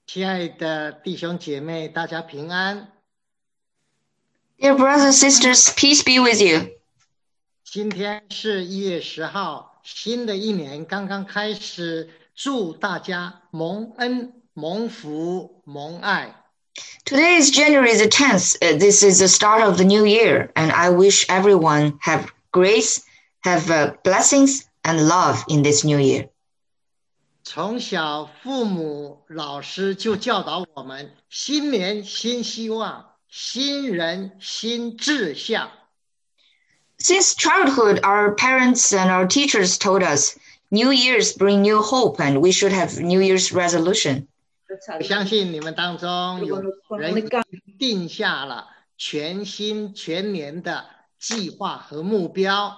亲爱的弟兄姐妹，大家平安。 Dear brothers and sisters, peace be with you. 今天是1月10号，新的一年刚刚开始，祝大家蒙恩、蒙福、蒙爱。 Today is January the 10th. This is the start of the new year, and I wish everyone have grace, have blessings and love in this new year. 从小，父母、老师就教导我们：新年新希望，新人新志向。 Since childhood, our parents and our teachers told us New Year's bring new hope and we should have New Year's resolution. 我相信你们当中有人已经定下了全新全年的计划和目标。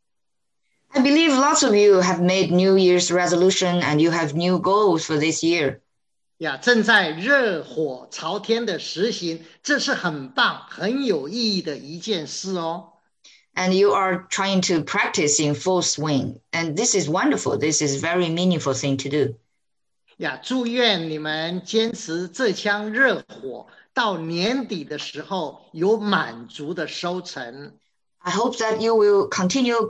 I believe lots of you have made New Year's resolution and you have new goals for this year. 正在热火朝天的实行，这是很棒、很有意义的一件事哦。 And you are trying to practice in full swing. And this is wonderful. This is a very meaningful thing to do. 祝愿你们坚持这腔热火，到年底的时候有满足的收成。 I hope that you will continue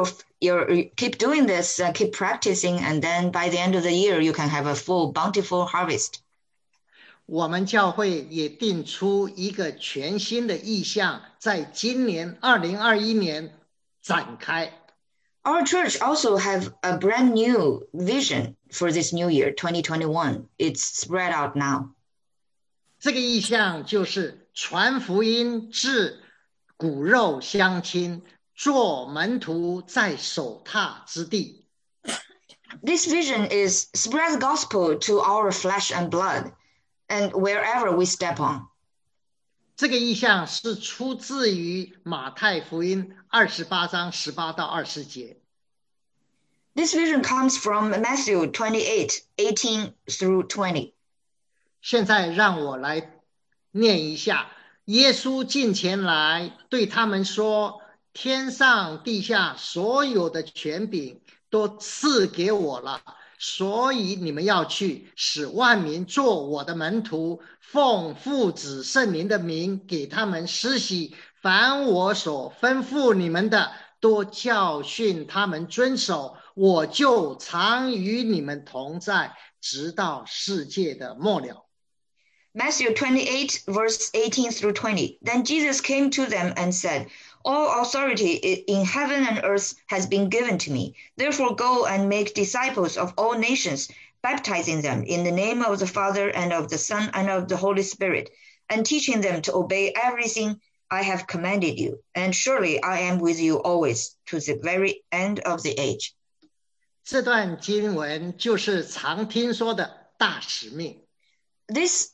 keep doing this, keep practicing, and then by the end of the year, you can have a full, bountiful harvest. 我们教会也定出一个全新的意向，在今年2021年展开。 Our church also have a brand new vision for this new year, 2021. It's spread out now. 这个意向就是传福音至骨肉相亲，做门徒在手踏之地。 This vision is spread the gospel to our flesh and blood, and wherever we step on. 这个意向是出自于马太福音28章18到20节。 This vision comes from Matthew 28:18 through 20. 现在让我来念一下。耶稣近前来对他们说：天上地下所有的权柄都赐给我了，所以你们要去，使万民做我的门徒，奉父子圣灵的名给他们施洗，凡我所吩咐你们的，多教训他们遵守，我就常与你们同在，直到世界的末了。 Matthew 28, verse 18 through 20. Then Jesus came to them and said, All authority in heaven and earth has been given to me. Therefore go and make disciples of all nations, baptizing them in the name of the Father and of the Son and of the Holy Spirit, and teaching them to obey everything I have commanded you. And surely I am with you always to the very end of the age. 这段经文就是常听说的大使命。 These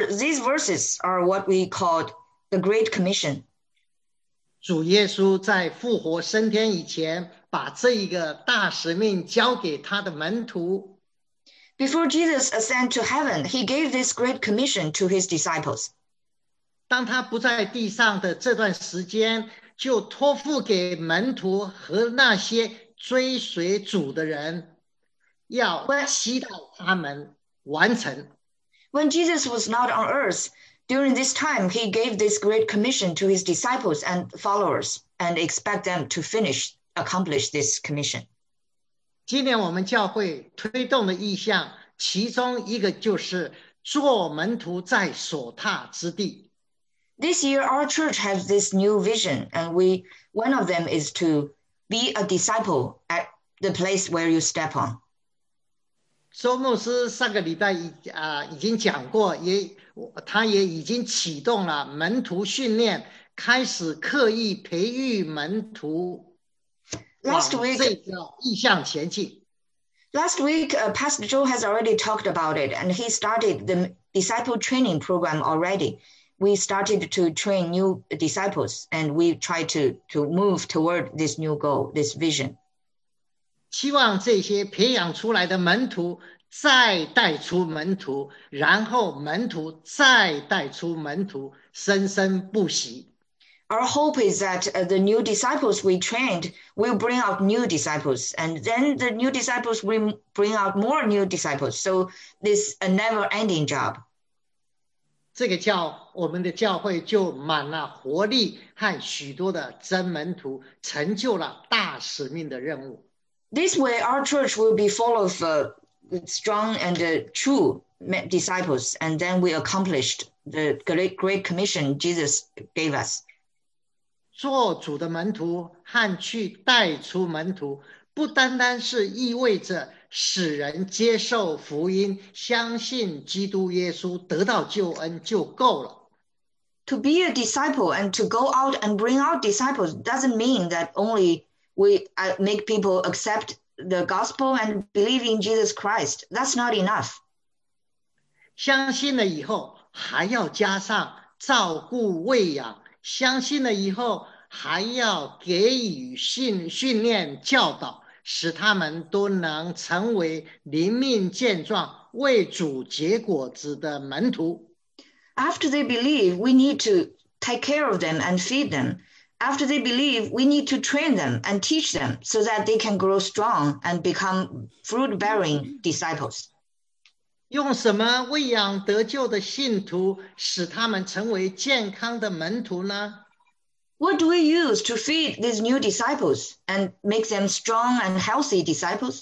verses are what we call the Great Commission. 主耶稣在复活升天以前，把这一个大使命交给他的门徒。 Before Jesus ascended to heaven, he gave this Great Commission to his disciples. 当他不在地上的这段时间，就托付给门徒和那些追随主的人，要期待他们完成。 When Jesus was not on earth, during this time, he gave this Great Commission to his disciples and followers and expect them to accomplish this commission. 今年我们教会推动的意向，其中一个就是做门徒在所踏之地。 This year, our church has this new vision, and one of them is to be a disciple at the place where you step on. 周牧师上个礼拜已经讲过，他也已经启动了门徒训练，开始刻意培育门徒，往这个意向前进。 Last week, Pastor Joe has already talked about it, and he started the disciple training program already. We started to train new disciples, and we try to move toward this new goal, this vision. 希望这些培养出来的门徒再带出门徒，然后门徒再带出门徒，生生不息。 Our hope is that the new disciples we trained will bring out new disciples, and then the new disciples will bring out more new disciples. So this is a never-ending job. 这个我们的教会就满了活力和许多的真门徒，成就了大使命的任务。 This way, our church will be full of strong and true disciples, and then we accomplished the great commission Jesus gave us. 做主的门徒和去带出门徒，不单单是意味着使人接受福音，相信基督耶稣，得到救恩就够了。 To be a disciple and to go out and bring out disciples doesn't mean that only we make people accept the gospel and believe in Jesus Christ. That's not enough. 相信了以后，还要加上照顾喂养，相信了以后还要给予训练教导，使他们都能成为灵命健壮、为主结果子的门徒。 After they believe, we need to take care of them and feed them. After they believe, we need to train them and teach them so that they can grow strong and become fruit-bearing disciples. 用什么喂养得救的信徒，使他们成为健康的门徒呢？ What do we use to feed these new disciples and make them strong and healthy disciples?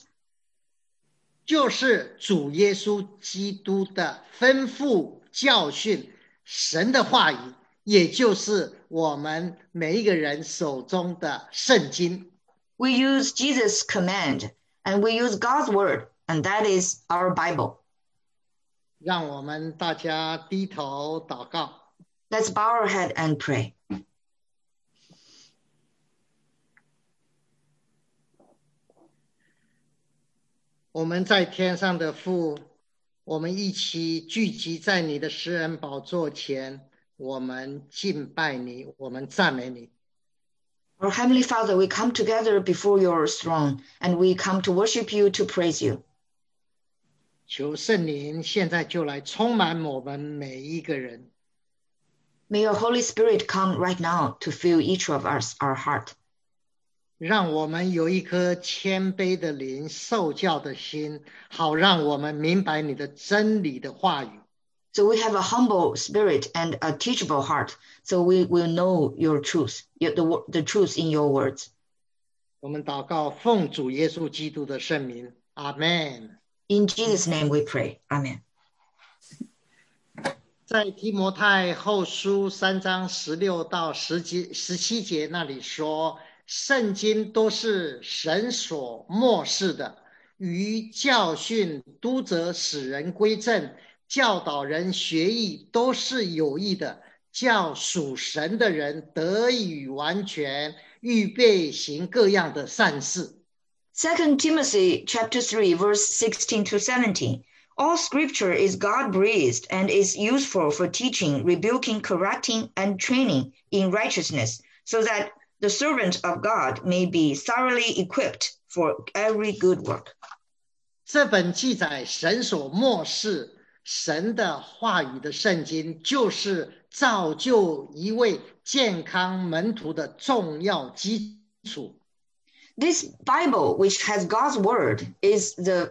就是主耶稣基督的吩咐教训，神的话语，也就是我们每一个人手中的圣经。 We use Jesus' command and we use God's word, and that is our Bible. 让我们大家低头祷告。 Let's bow our head and pray. 我们在天上的父，我们一起聚集在你的施恩宝座前，我们敬拜你，我们赞美你。 Our Heavenly Father, we come together before your throne and we come to worship you, to praise you. 求圣灵现在就来充满我们每一个人。 May your Holy Spirit come right now to fill each of us, our heart. 让我们有一颗谦卑的灵，受教的心，好让我们明白你的真理的话语。 So we have a humble spirit and a teachable heart, so we will know your truth, the truth in your words. 我们祷告，奉主耶稣基督的圣名，阿们。 In Jesus' name we pray. Amen. 在提摩太后书3章16到17节那里说，圣经都是神所默示的，于教训、督责、使人归正、教导人学艺，都是有益的，叫属神的人得以完全，预备行各样的善事。 2 Timothy chapter 3, verse 16 to 17. All scripture is God-breathed and is useful for teaching, rebuking, correcting, and training in righteousness, so that the servant of God may be thoroughly equipped for every good work. 这本记载神所默示神的话语的圣经，就是造就一位健康门徒的重要基础。 This Bible, which has God's word, is a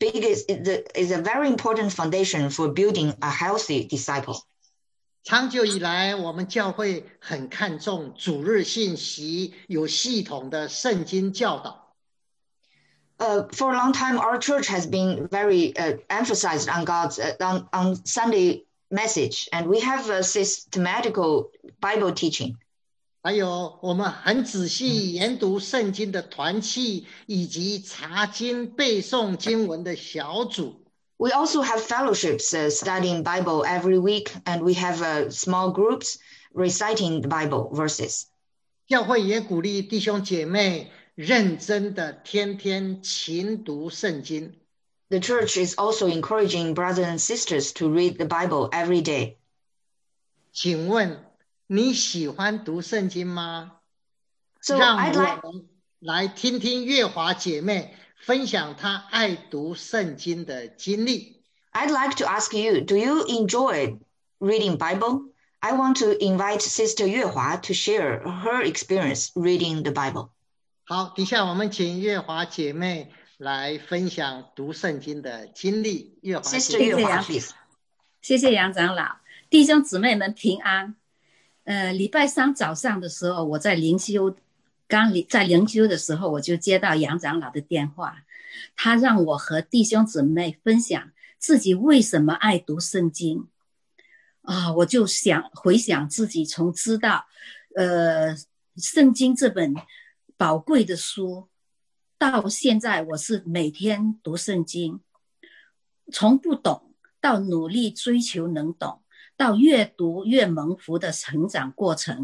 very important foundation for building a healthy disciple. 长久以来，我们教会很看重主日信息，有系统的圣经教导。 For a long time, our church has been very emphasized on God's on Sunday message, and we have a systematical Bible teaching. 还有我们很仔细研读圣经的团契，以及查经背诵经文的小组。 We also have fellowships studying Bible every week, and we have small groups reciting the Bible verses. 教会也鼓励弟兄姐妹认真的天天勤读圣经。 The church is also encouraging brothers and sisters to read the Bible every day. 请问你喜欢读圣经吗？ So 让 I'd 我 like 们来听听月华姐妹分享她爱读圣经的经历。 to ask you, do you enjoy reading Bible? I want to invite Sister Yuehua to share her experience reading the Bible. 好，底下我们请月华姐妹来分享读圣经的经历。月华姐 Sister 妹， Yuehua, please. 谢谢杨长老，弟兄姊妹们平安。礼拜三早上的时候，我在灵修的时候，我就接到杨长老的电话，他让我和弟兄姊妹分享自己为什么爱读圣经。我就回想自己从知道圣经这本宝贵的书，到现在我是每天读圣经，从不懂到努力追求能懂，到越读越蒙福的成长过程。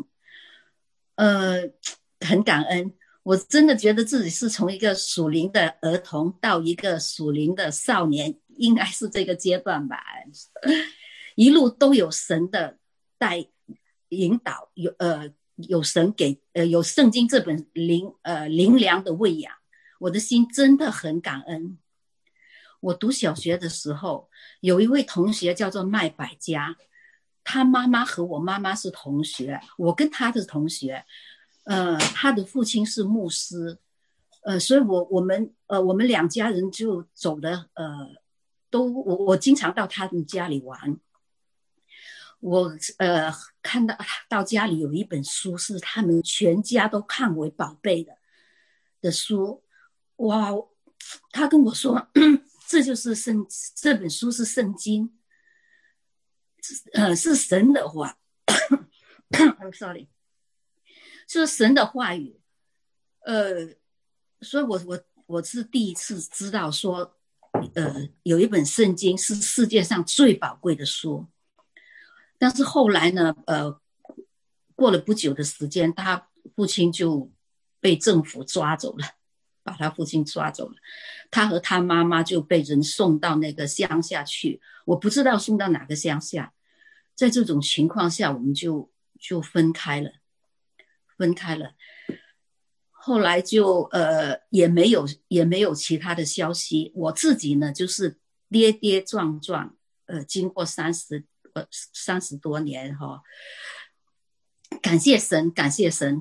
很感恩，我真的觉得自己是从一个属灵的儿童到一个属灵的少年，应该是这个阶段吧。一路都有神的引导，有神给有圣经这本灵粮的喂养，我的心真的很感恩。我读小学的时候，有一位同学叫做麦百家，他妈妈和我妈妈是同学，我跟他的同学，他的父亲是牧师，所以我们两家人就走的我经常到他们家里玩。我看到家里有一本书是他们全家都看为宝贝的书，哇！他跟我说，这就是这本书是圣经，是神的话，I'm sorry， 是神的话语，所以我是第一次知道说，有一本圣经是世界上最宝贵的书。但是后来呢，过了不久的时间，他父亲就被政府抓走了，把他父亲抓走了，他和他妈妈就被人送到那个乡下去，我不知道送到哪个乡下。在这种情况下，我们就分开了。后来就也没有其他的消息。我自己呢，就是跌跌撞撞，经过30多年哈，感谢神，感谢神，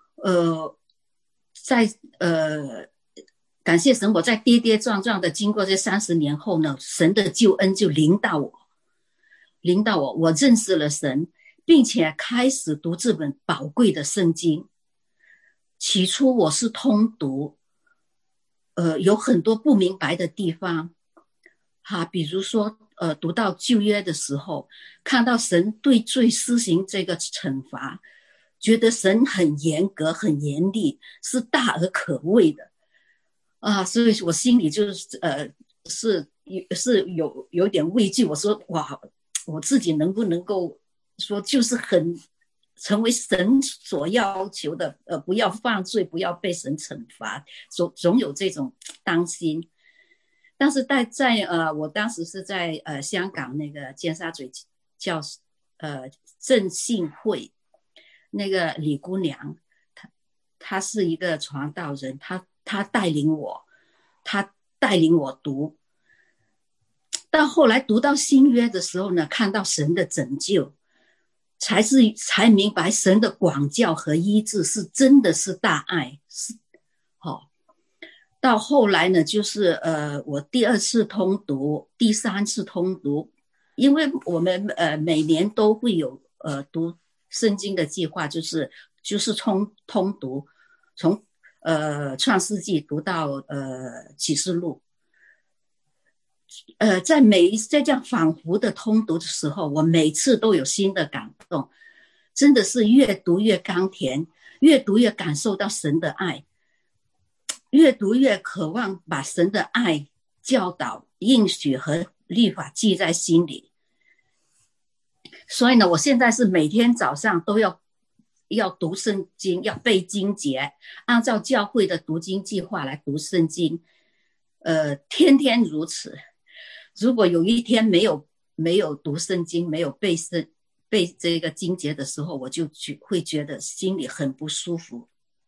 感谢神，我在跌跌撞撞的经过这30年后呢，神的救恩就临到我，我认识了神，并且开始读这本宝贵的圣经。起初我是通读，有很多不明白的地方，比如说读到旧约的时候，看到神对罪施行这个惩罚，觉得神很严格很严厉，是大而可畏的所以我心里就是有点畏惧。我说哇，我自己能不能够说就是很成为神所要求的，不要犯罪，不要被神惩罚，总有这种担心。但是我当时是在香港那个尖沙咀叫正信会，那个李姑娘，她是一个传道人，她带领我读。到后来读到新约的时候呢，看到神的拯救，才明白神的广教和医治是真的是大爱，到后来呢，就是我第2次通读，第3次通读，因为我们每年都会有读圣经的计划，就是通读，从创世纪读到启示录。在这样反复的通读的时候，我每次都有新的感动，真的是越读越甘甜，越读越感受到神的爱，越读越渴望把神的爱、教导、应许和律法记在心里。所以呢，我现在是每天早上都要读圣经，要背经节，按照教会的读经计划来读圣经，天天如此。如果有一天没有读圣经，没有背这个经节的时候，我就会觉得心里很不舒服，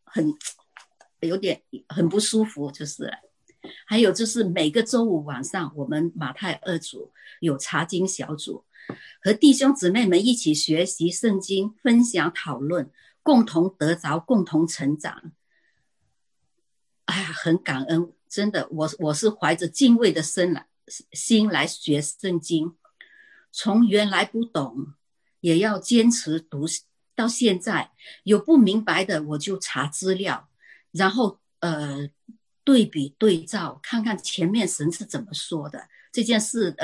很不舒服。就是还有就是每个周五晚上，我们马太2组有查经小组， 和弟兄姊妹们一起学习圣经，分享讨论，共同得着，共同成长。哎呀，很感恩，真的，我是怀着敬畏的心来学圣经，从原来不懂，也要坚持读，到现在有不明白的我就查资料，然后对比对照，看看前面神是怎么说的，这件事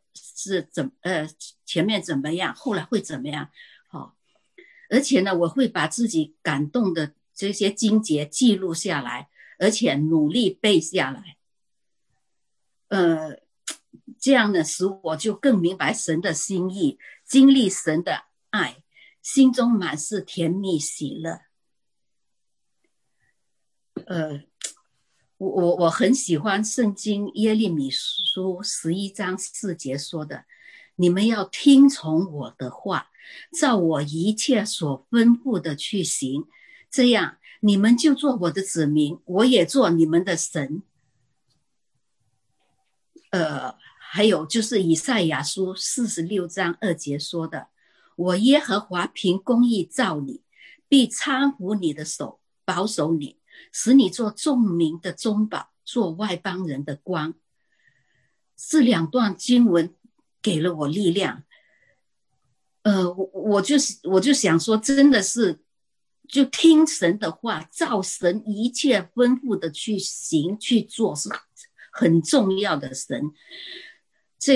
前面怎么样，后来会怎么样。好，而且呢，我会把自己感动的这些经节记录下来，而且努力背下来。这样呢，使我就更明白神的心意，经历神的爱，心中满是甜蜜喜乐。我很喜欢圣经耶利米书11章4节说的，你们要听从我的话，照我一切所吩咐的去行，这样你们就做我的子民，我也做你们的神。还有就是以赛亚书46章2节说的，我耶和华凭公义造你，必搀扶你的手，保守你，使你做众民的中保，做外邦人的光。这两段经文给了我力量。我就想说，真的是就听神的话，照神一切吩咐的去行去做，是很重要的。神这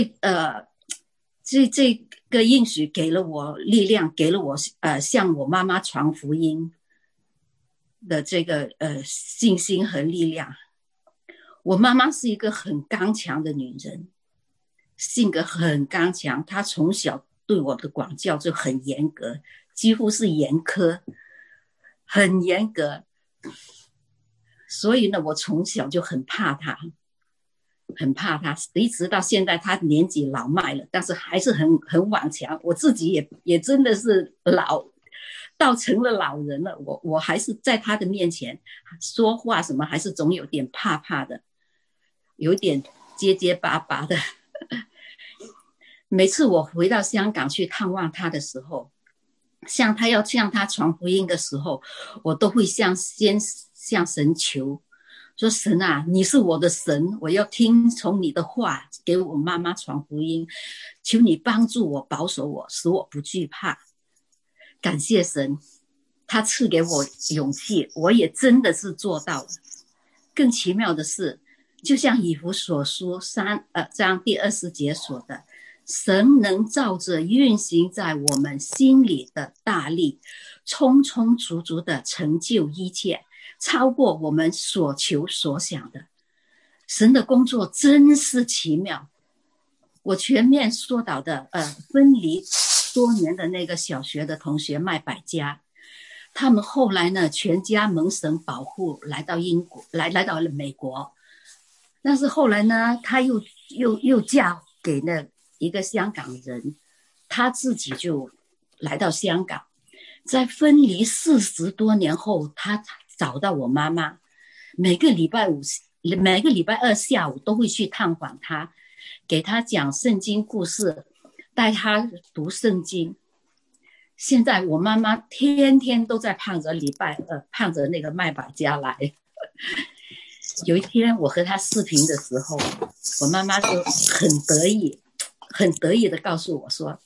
个应许给了我力量，给了我向我妈妈传福音的这个信心和力量。我妈妈是一个很刚强的女人，性格很刚强，她从小对我的管教就很严格，几乎是严苛，很严格。所以呢，我从小就很怕她，很怕她，一直到现在她年纪老迈了，但是还是很顽强。我自己也真的是到成了老人了，我还是在她的面前说话什么还是总有点怕怕的，有点结结巴巴的。每次我回到香港去探望她的时候，要向她传福音的时候，我都会先向神求，说神啊，你是我的神，我要听从你的话，给我妈妈传福音，求你帮助我，保守我，使我不惧怕。感谢神，他赐给我勇气，我也真的是做到了。更奇妙的是，就像以弗所书3章第20节说的，神能照着运行在我们心里的大力，充充足足的成就一切，超过我们所求所想的。神的工作真是奇妙。我全面说到的分离多年的那个小学的同学麦百家，他们后来呢全家蒙神保护，来到英国，来到了美国。但是后来呢，他又嫁给那一个香港人，他自己就来到香港。在分离40多年后，他找到我妈妈，每个礼拜二下午都会去探访他，给他讲圣经故事，带他读圣经。现在我妈妈天天都在盼着盼着那个麦百家来。有一天我和他视频的时候，我妈妈就很得意的告诉我说，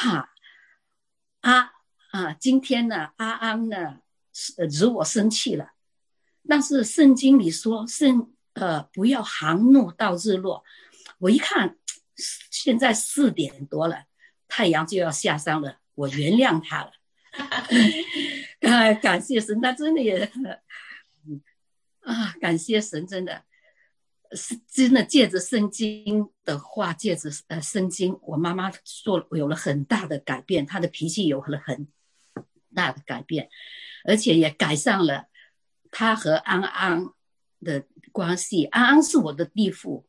今天呢阿安呢惹我生气了，但是圣经里说不要含怒到日落。我一看现在4点多了，太阳就要下山了，我原谅他了。感谢神，他真的也感谢神，真的借着圣经的话，借着圣经，我妈妈有了很大的改变，她的脾气有了很大的改变，而且也改善了她和安安的关系。安安是我的弟妇，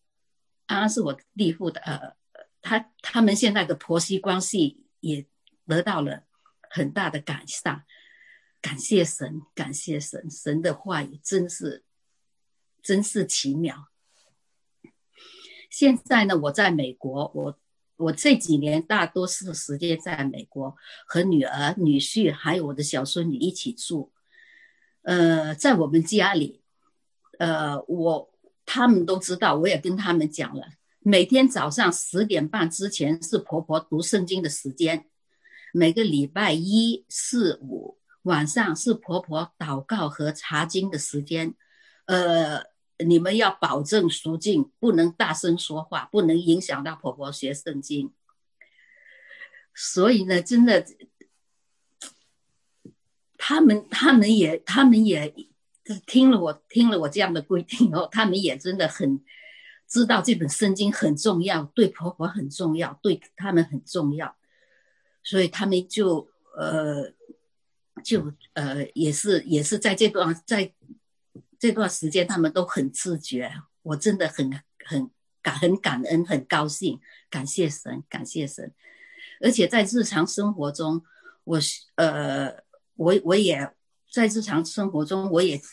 的他们现在的婆媳关系也得到了很大的改善。感谢神，感谢神，神的话语真是奇妙。现在呢，我在美国， 我这几年大多数时间在美国，和女儿、女婿还有我的小孙女一起住。在我们家里，他们都知道，我也跟他们讲了，每天早上10点半之前是婆婆读圣经的时间，每个礼拜1、4、5晚上是婆婆祷告和查经的时间。你们要保证肃静，不能大声说话，不能影响到婆婆学圣经。所以呢，真的，他们也听了我这样的规定后，他们也真的很知道这本圣经很重要，对婆婆很重要，对他们很重要，所以他们也是在这段时间，他们都很自觉。我真的很感恩，很高兴，感谢神。而且在日常生活中，我也在日常生活中，我也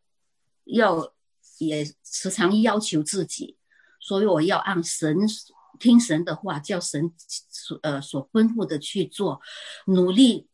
时常要求自己，所以我要按听神的话，叫神所吩咐的去做，努力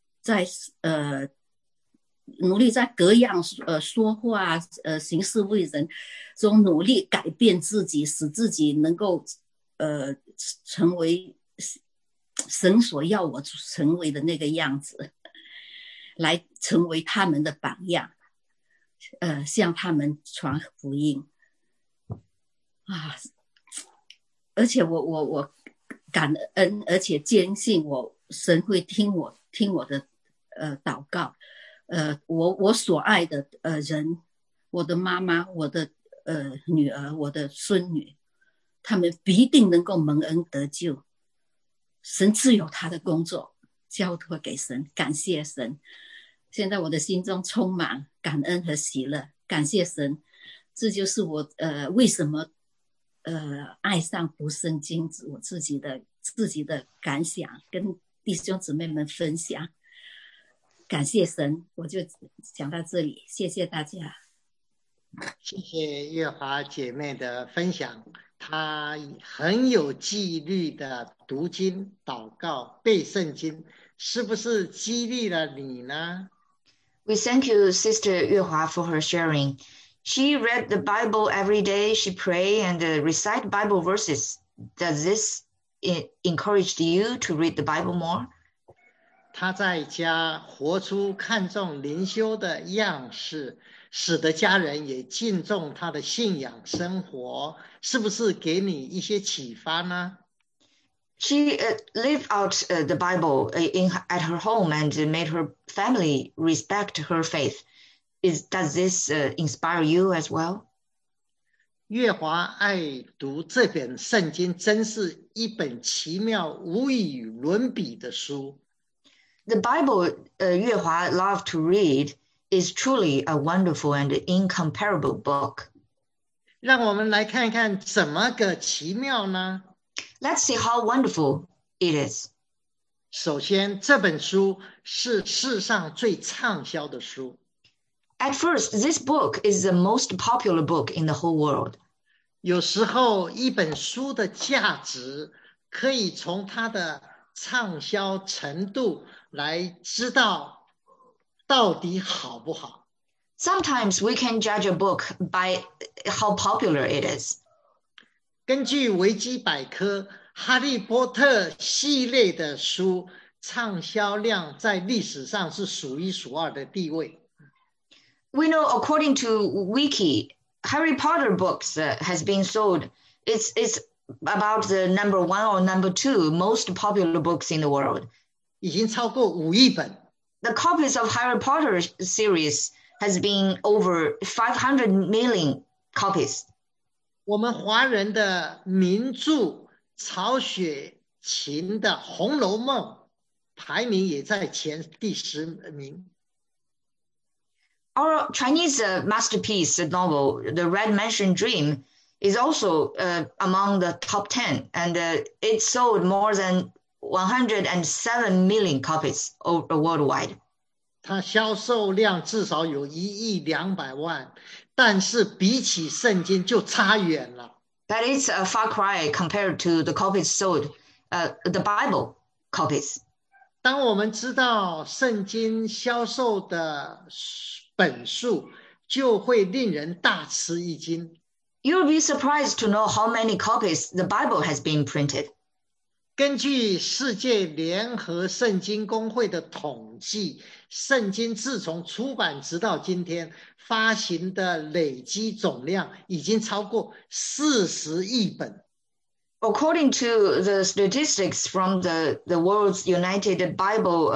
在各样说话行事为人中努力改变自己，使自己能够成为神所要我成为的那个样子，来成为他们的榜样，向他们传福音啊！而且我感恩，而且坚信神会听我的祷告。我所爱的人，我的妈妈，我的女儿，我的孙女，他们必定能够蒙恩得救。神自有他的工作交托给神，感谢神。现在我的心中充满感恩和喜乐，感谢神。这就是我为什么爱上读圣经，我自己的感想，跟弟兄姊妹们分享。感谢神，我就讲到这里，谢谢大家。 谢谢月华姐妹的分享，她很有纪律的读经、祷告、背圣经，是不是激励了你呢？ We thank you, Sister Yuehua, for her sharing. She read the Bible every day. She prayed and recite Bible verses. Does this encourage you to read the Bible more? 他在家活出看重灵修的样式，使得家人也敬重他的信仰生活，是不是给你一些启发呢？ She lived out the Bible at her home and made her family respect her faith. Does this inspire you as well? 月华爱读这本圣经，真是一本奇妙无与伦比的书。 The Bible Yuehua loved to read is truly a wonderful and incomparable book. 让我们来看看怎么个奇妙呢？ Let's see how wonderful it is. 首先，这本书是世上最畅销的书。 At first, this book is the most popular book in the whole world. 有时候，一本书的价值可以从它的畅销程度来知道到底好不好。 Sometimes we can judge a book by how popular it is. 根据维基百科，哈利波特系列的书畅销量在历史上是数一数二的地位。 We know, according to Wiki, Harry Potter books has been sold. It's about the number 1 or number 2 most popular books in the world. 已经超过5亿本。 The copies of Harry Potter series has been over 500 million copies. 我们华人的名著曹雪芹的《红楼梦》排名也在第10名。 Our Chinese masterpiece novel, The Red Mansion Dream, is also among the top 10, and it sold more than 107 million copies worldwide. 它销售量至少有1.2亿，但是比起圣经就差远了。 That is a far cry compared to the copies sold the Bible copies. 当我们知道圣经销售的本数，就会令人大吃一惊。 You'll be surprised to know how many copies the Bible has been printed. 根据世界联合圣经公会的统计，圣经自从出版直到今天，发行的累积总量已经超过40亿本。 According to the statistics from the world's United Bible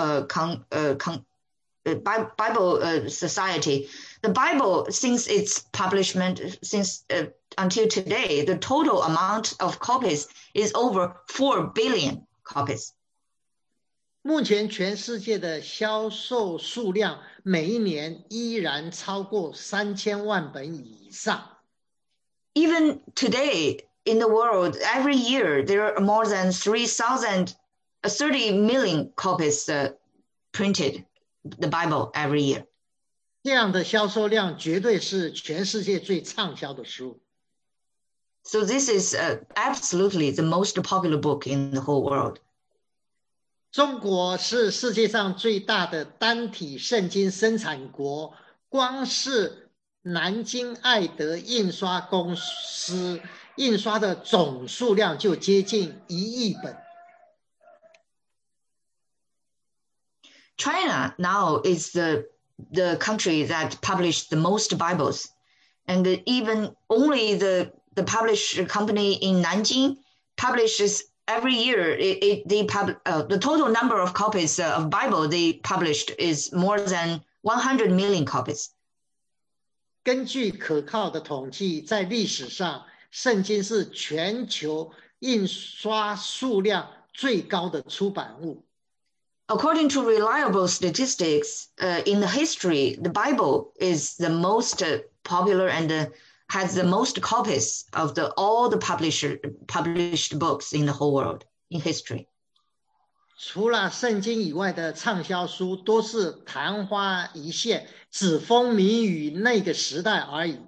Society, the Bible, since its publishment, until today, the total amount of copies is over 4 billion copies. 目前全世界的销售数量每一年依然超过3000万本以上。 Even today, in the world, every year there are more than 30 million copies printed the Bible every year. 这样的销售量绝对是全世界最畅销的书。 So this is absolutely the most popular book in the whole world. 中国是世界上最大的单体圣经生产国，光是南京爱德印刷公司印刷的总数量就接近1亿本。 China now is the country that published the most Bibles, and even only the published company in Nanjing publishes every year. The total number of copies of Bible they published is more than 100 million copies. 根据可靠的统计，在历史上，圣经是全球印刷数量最高的出版物。 According to reliable statistics, in the history, the Bible is the most popular and has the most copies of all the published books in the whole world in history. 除了圣经以外的畅销书都是昙花一现，只风靡于那个时代而已。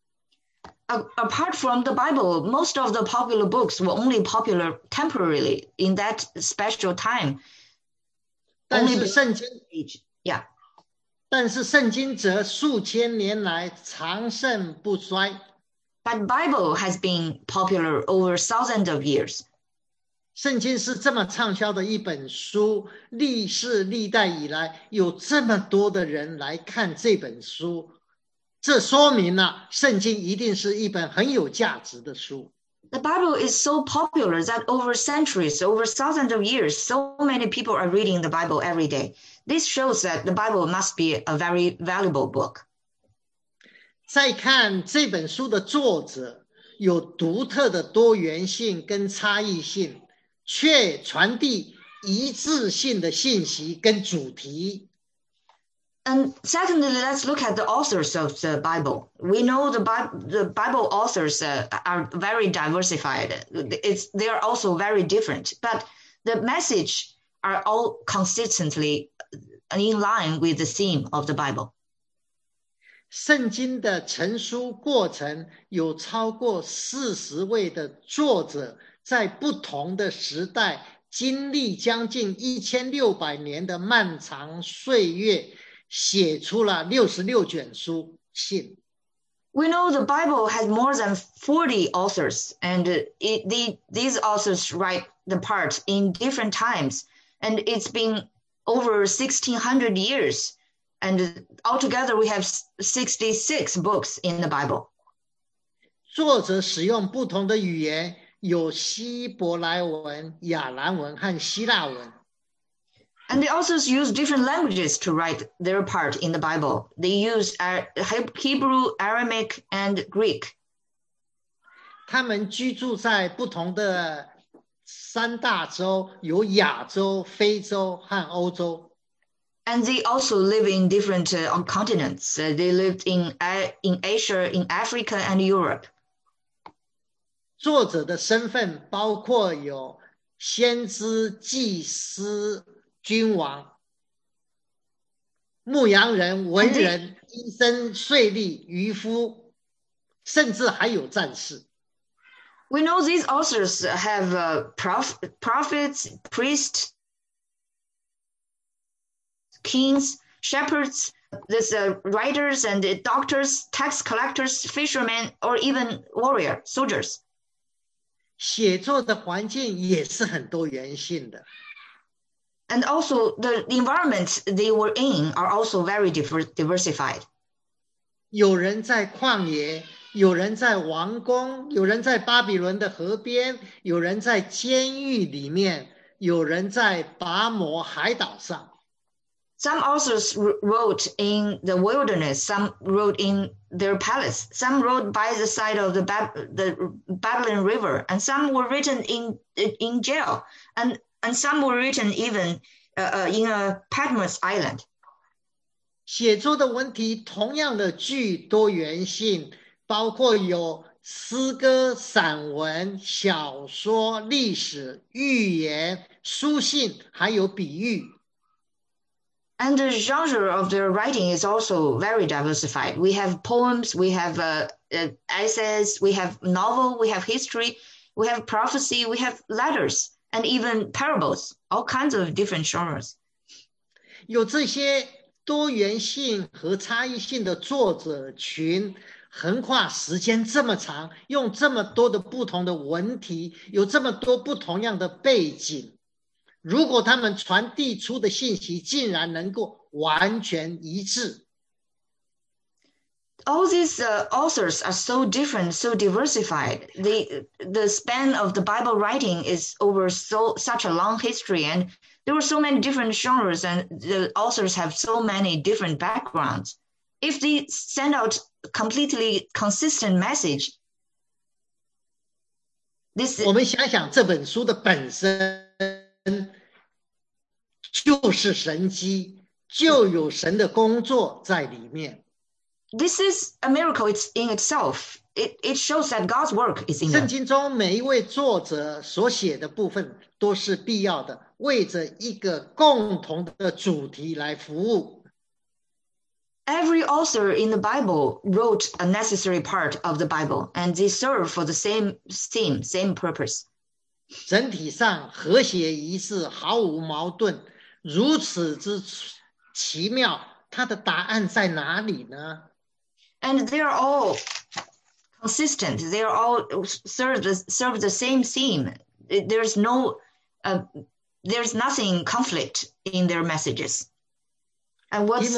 Apart from the Bible, most of the popular books were only popular temporarily in that special time. 但是圣经 Yeah. 但是圣经则数千年来长盛不衰。 But Bible has been popular over thousands of years. 圣经是这么畅销的一本书，历世历代以来有这么多的人来看这本书，这说明了圣经一定是一本很有价值的书。 The Bible is so popular that over centuries, over thousands of years, so many people are reading the Bible every day. This shows that the Bible must be a very valuable book. 再看这本书的作者，有独特的多元性跟差异性，却传递一致性的信息跟主题。 And secondly, let's look at the authors of the Bible. We know the Bible authors are very diversified. They are also very different, but the message are all consistently in line with the theme of the Bible. 圣经的成书过程有超过40位的作者，在不同的时代经历将近1600年的漫长岁月，写出了66卷书信。 We know the Bible has more than 40 authors, and these authors write the part in different times, and it's been over 1600 years, and altogether we have 66 books in the Bible. 作者使用不同的语言，有希伯来文、亚兰文和希腊文。 And the authors use different languages to write their part in the Bible. They use Hebrew, Aramaic, and Greek. 他们居住在不同的3大洲，有亚洲、非洲和欧洲。 And they also live in different continents. They lived in Asia, in Africa, and Europe. 作者的身份包括有先知、祭司、君王、牧羊人、文人、医生、税吏、渔夫，甚至还有战士。 We know these authors have prophets, priests, kings, shepherds, these writers and doctors, tax collectors, fishermen, or even warrior soldiers. 写作的环境也是很多元性的。 And also the environments they were in are also very diversified. 有人在旷野，有人在王宫，有人在巴比伦的河边，有人在监狱里面，有人在拔摩海岛上。 Some authors wrote in the wilderness, some wrote in their palace, some wrote by the side of the Babylon River, and some were written in jail, and some were written even in a Patmos island. 写作的问题同样的具多元性，包括有诗歌、散文、小说、历史、寓言、书信，还有比喻。 And the genre of their writing is also very diversified. We have poems, we have essays, we have novel, we have history, we have prophecy, we have letters, and even parables, all kinds of different genres. 有这些多元性和差异性的作者群，横跨时间这么长，用这么多的不同的文体，有这么多不同样的背景。如果他们传递出的信息竟然能够完全一致。 All these authors are so different, so diversified. The span of the Bible writing is over such a long history, and there were so many different genres, and the authors have so many different backgrounds. If they send out a completely consistent message, this 我们想想这本书的本身就是神迹，就有神的工作在里面。 This is a miracle in itself. It shows that God's work is in 圣 it. 经中每一位作者所写的部分都是必要的，为着一个共同的主题来服务。 Every author in the Bible wrote a necessary part of the Bible, and they serve for the same theme, same purpose. 整体上和谐一致，毫无矛盾，如此之奇妙，它的答案在哪里呢？ And they are all consistent. They are all serve the same theme. There's nothing conflict in their messages. And what's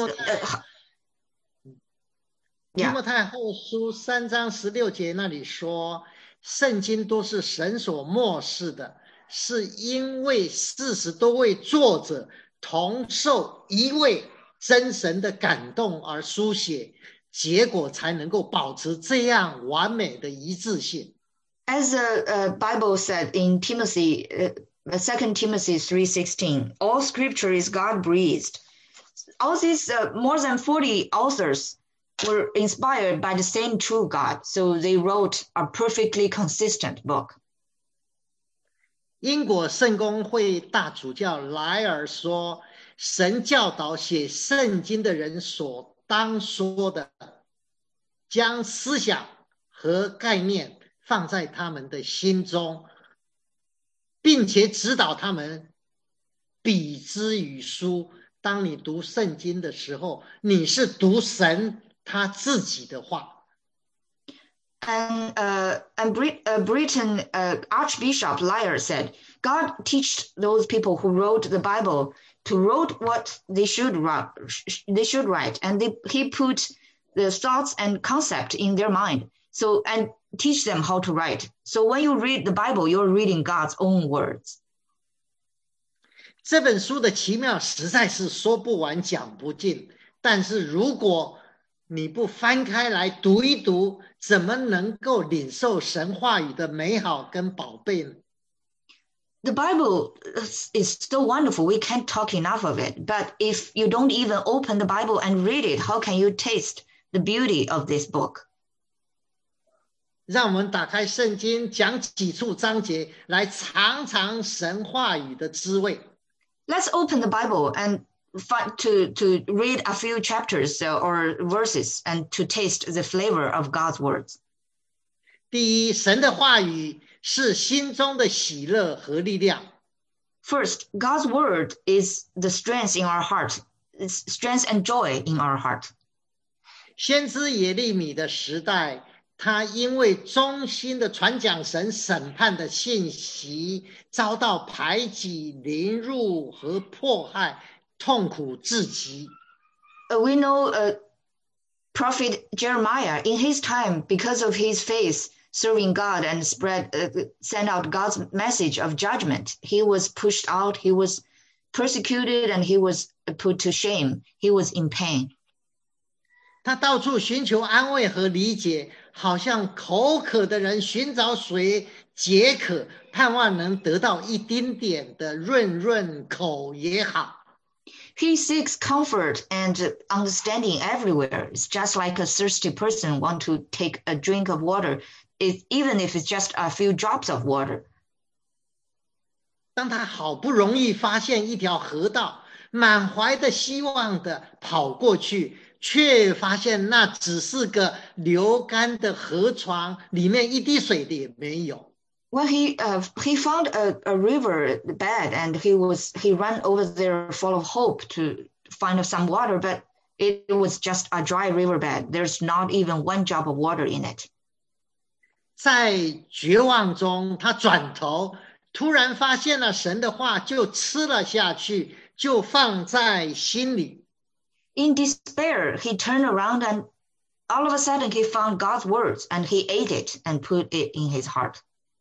提摩太后书3章16节那里说，圣经都是神所默示的，是因为40多位作者同受一位真神的感动而书写，结果才能够保持这样完美的一致性。 As the Bible said in Timothy, 2 Timothy 3:16, all scripture is God-breathed. All these more than 40 authors were inspired by the same true God, so they wrote a perfectly consistent book. 英国圣公会大主教莱尔说，神教导写圣经的人所当说的，将思想和概念放在他们的心中，并且指导他们比之于书。当你读圣经的时候，你是读神他自己的话。 And Britain Archbishop Lyre said, God teached those people who wrote the Bible to write what they should write, and he put the thoughts and concept in their mind, so and teach them how to write. So when you read the Bible, you're reading God's own words. 这本书的奇妙实在是说不完讲不尽，但是如果你不翻开来读一读，怎么能够领受神话语的美好跟宝贝呢？ The Bible is so wonderful, we can't talk enough of it. But if you don't even open the Bible and read it, how can you taste the beauty of this book? 让我们打开圣经，讲几处章节，来尝尝神话语的滋味。 Let's open the Bible and to read a few chapters or verses and to taste the flavor of God's words. 第一，神的话语是心中的喜乐和力量。 First, God's word is the strength in our heart. It's strength and joy in our heart. 先知耶利米的时代，他因为忠心的传讲神审判的信息，遭到排挤、凌辱和迫害，痛苦至极。 We know Prophet Jeremiah, in his time, because of his faith serving God and send out God's message of judgment, he was pushed out, he was persecuted, and he was put to shame. He was in pain. 他到处寻求安慰和理解，好像口渴的人寻找水解渴，盼望能得到一丁点的润口也好。 He seeks comfort and understanding everywhere. It's just like a thirsty person want to take a drink of water, even if it's just a few drops of water. 当他好不容易发现一条河道，满怀的希望的跑过去，却发现那只是个流干的河床，里面一滴水的也没有。 When he found a river bed and he ran over there full of hope to find some water, but it was just a dry riverbed. There's not even one drop of water in it. 在绝望中，他转头，突然发现了神的话，就吃了下去，就放在心里。 In despair, he turned around and all of a sudden he found God's words and he ate it and put it in his heart.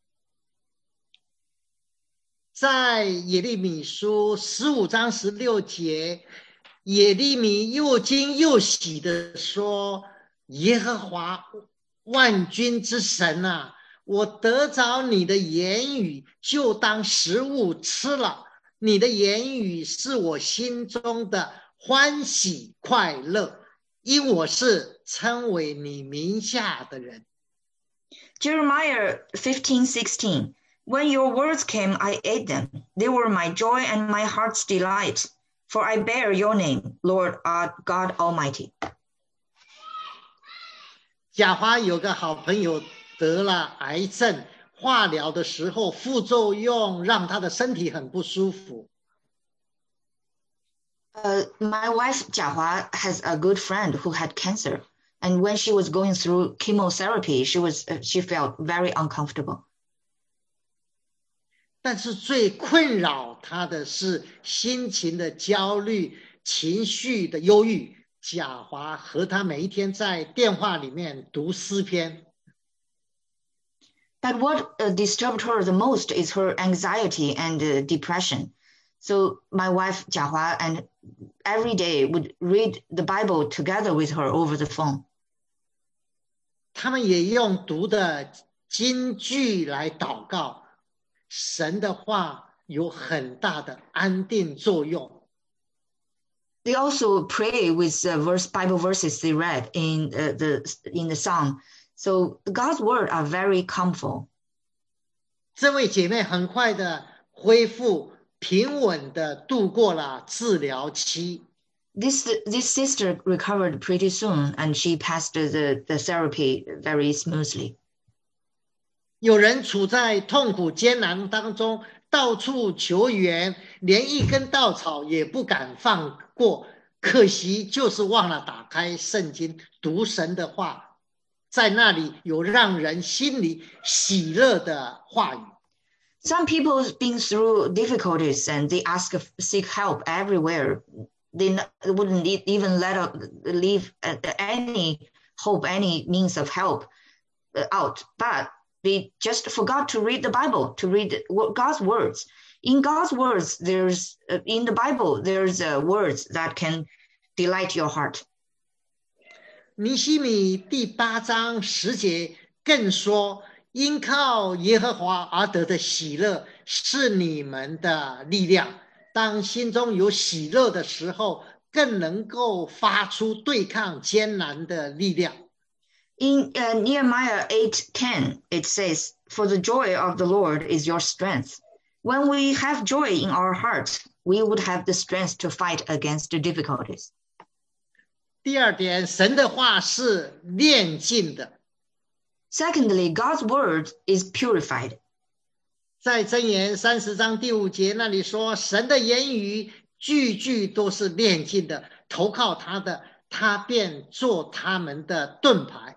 在耶利米书15章16节，耶利米又惊又喜地说：耶和华万军之神啊，我得着你的言语，就当食物吃了。你的言语是我心中的欢喜快乐，因我是称为你名下的人。 Jeremiah 15:16. When your words came, I ate them. They were my joy and my heart's delight. For I bear your name, Lord God Almighty. 贾华有个好朋友得了癌症，化疗的时候副作用让他的身体很不舒服。 My wife Jiahua has a good friend who had cancer, and when she was going through chemotherapy, she felt very uncomfortable. 但是最困扰他的是心情的焦虑、情绪的忧郁。贾华和他每一天在电话里面读诗篇。 But what disturbed her the most is her anxiety and depression. So my wife Jiahua and every day would read the Bible together with her over the phone. 他们也用读的经句来祷告。神的话有很大的安定作用。 They also pray with Bible verses they read in the song. So God's word are very comfortable. 这位姐妹很快的恢复，平稳的度过了治疗期。 This sister recovered pretty soon, and she passed the therapy very smoothly. 有人处在痛苦艰难当中，到处求援，连一根稻草也不敢放过。可惜就是忘了打开圣经，读神的话，在那里有让人心里喜乐的话语。 Some people have been through difficulties and they seek help everywhere. They wouldn't even leave any hope, any means of help out. But they just forgot to read the Bible, to read God's words. In God's words, in the Bible, there's words that can delight your heart. 尼希米第8章10节更说，因靠耶和华而得的喜乐是你们的力量。当心中有喜乐的时候，更能够发出对抗艰难的力量。 In Nehemiah 8:10, it says, "For the joy of the Lord is your strength." When we have joy in our hearts, we would have the strength to fight against the difficulties. 第二点，神的话是炼净的。 Secondly, God's word is purified. 在箴言30章第5节那里说，神的言语句句都是炼净的，投靠他的，他便做他们的盾牌。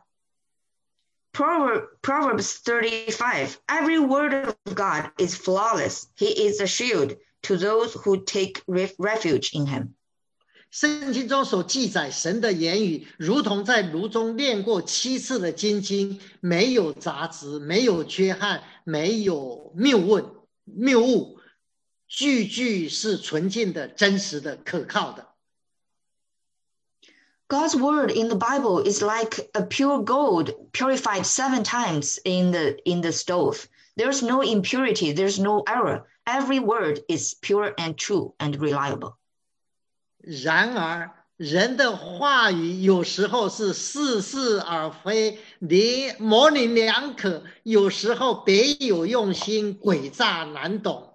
Proverbs 35, every word of God is flawless. He is a shield to those who take refuge in him. 圣经中所记载神的言语，如同在炉中炼过7次的金晶，没有杂质，没有缺憾，没有谬误，句句是纯净的、真实的、可靠的。 God's word in the Bible is like a pure gold purified 7 times in the stove. There's no impurity, there's no error. Every word is pure and true and reliable. 然而人的话语有时候是似是而非，模棱两可，有时候别有用心，诡诈难懂。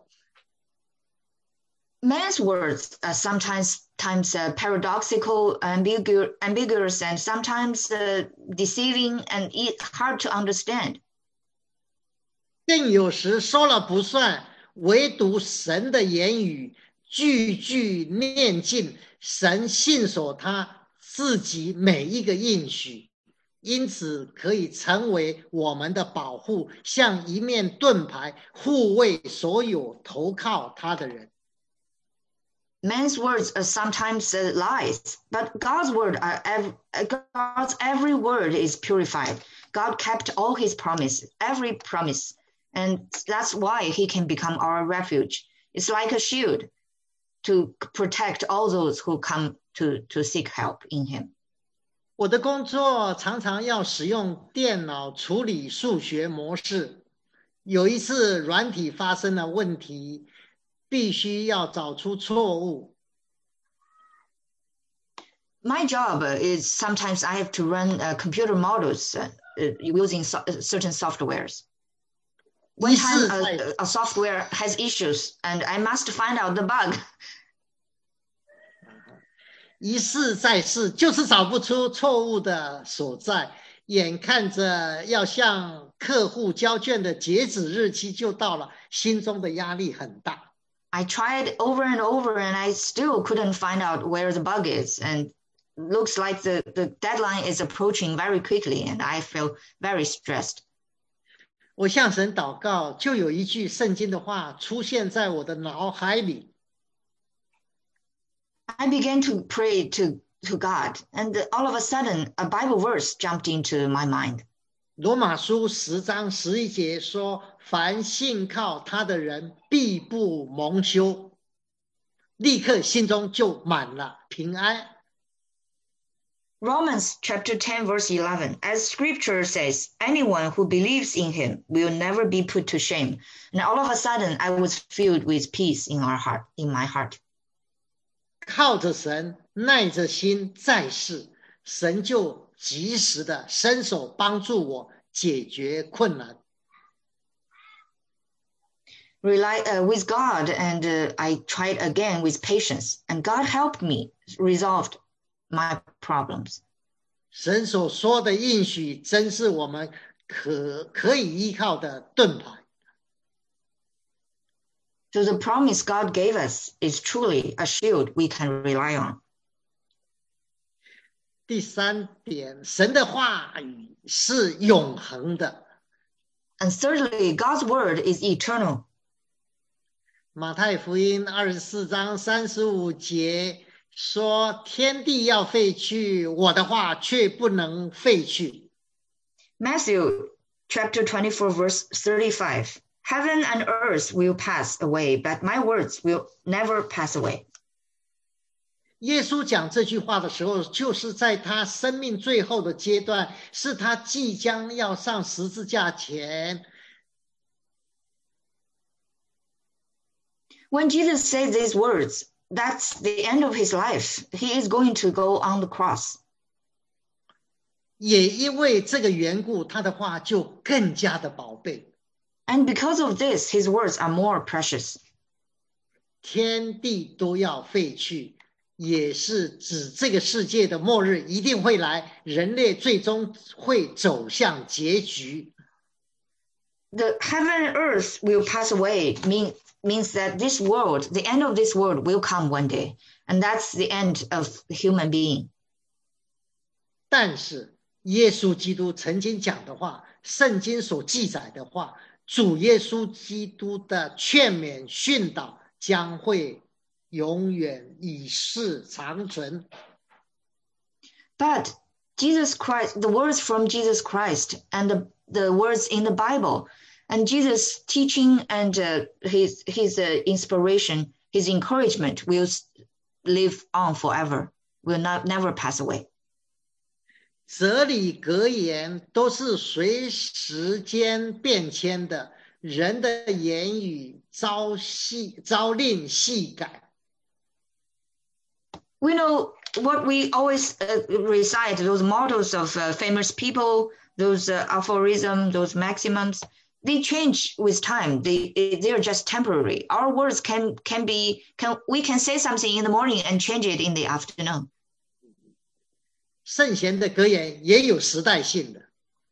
Man's words are sometimes paradoxical, ambiguous, and sometimes deceiving and hard to understand. 更有时说了不算，唯独神的言语句句念尽，神信守他自己每一个应许，因此可以成为我们的保护，像一面盾牌，护卫所有投靠他的人。 Man's words are sometimes lies, but God's every word is purified. God kept all his promises, every promise, and that's why he can become our refuge. It's like a shield to protect all those who come to seek help in him. 我的工作常常要使用电脑处理数学模式，有一次软体发生了问题，必须要找出错误。 My job is sometimes I have to run computer models using certain softwares. One time a software has issues and I must find out the bug. 一试再试，就是找不出错误的所在。眼看着要向客户交卷的截止日期就到了，心中的压力很大。 I tried over and over and I still couldn't find out where the bug is, and looks like the deadline is approaching very quickly and I feel very stressed. 我向神祷告，就有一句圣经的话出现在我的脑海里。 I began to pray to God, and all of a sudden a Bible verse jumped into my mind. 罗马书10章11节说，凡信靠他的人必不蒙羞。立刻心中就满了平安。 Romans chapter 10 verse 11, as scripture says, anyone who believes in him will never be put to shame. And all of a sudden I was filled with peace in my heart. 靠着神，耐着心在世，神就及时的伸手帮助我解决困难。 With God, and I tried again with patience, and God helped me resolve my problems. 神所说的应许，真是我们可以依靠的盾牌。 So the promise God gave us is truly a shield we can rely on. 第3点，神的话语是永恒的。 And thirdly, God's word is eternal. 马太福音24章35节说，天地要废去，我的话却不能废去。 Matthew chapter 24 verse 35. Heaven and earth will pass away, but my words will never pass away. 耶稣讲这句话的时候，就是在他生命最后的阶段，是他即将要上十字架前。 When Jesus says these words, that's the end of his life. He is going to go on the cross. 也因为这个缘故，他的话就更加的宝贝。 And because of this, his words are more precious. 天地都要废去， 也是指这个世界的末日一定会来，人类最终会走向结局。 The heaven and earth will pass away means that this world, the end of this world will come one day. And that's the end of human being. 但是耶稣基督曾经讲的话，圣经所记载的话，主耶稣基督的劝勉训导将会永远以世长存。 But Jesus Christ, the words from Jesus Christ and the words in the Bible and Jesus' teaching and his inspiration, his encouragement will live on forever, will never pass away. 哲理格言都是随时间变迁的，人的言语朝令夕改。 We know what we always recite, those mottos of famous people, those aphorisms, those maxims, they change with time. They're just temporary. Our words we can say something in the morning and change it in the afternoon. 圣贤的格言也有时代性的。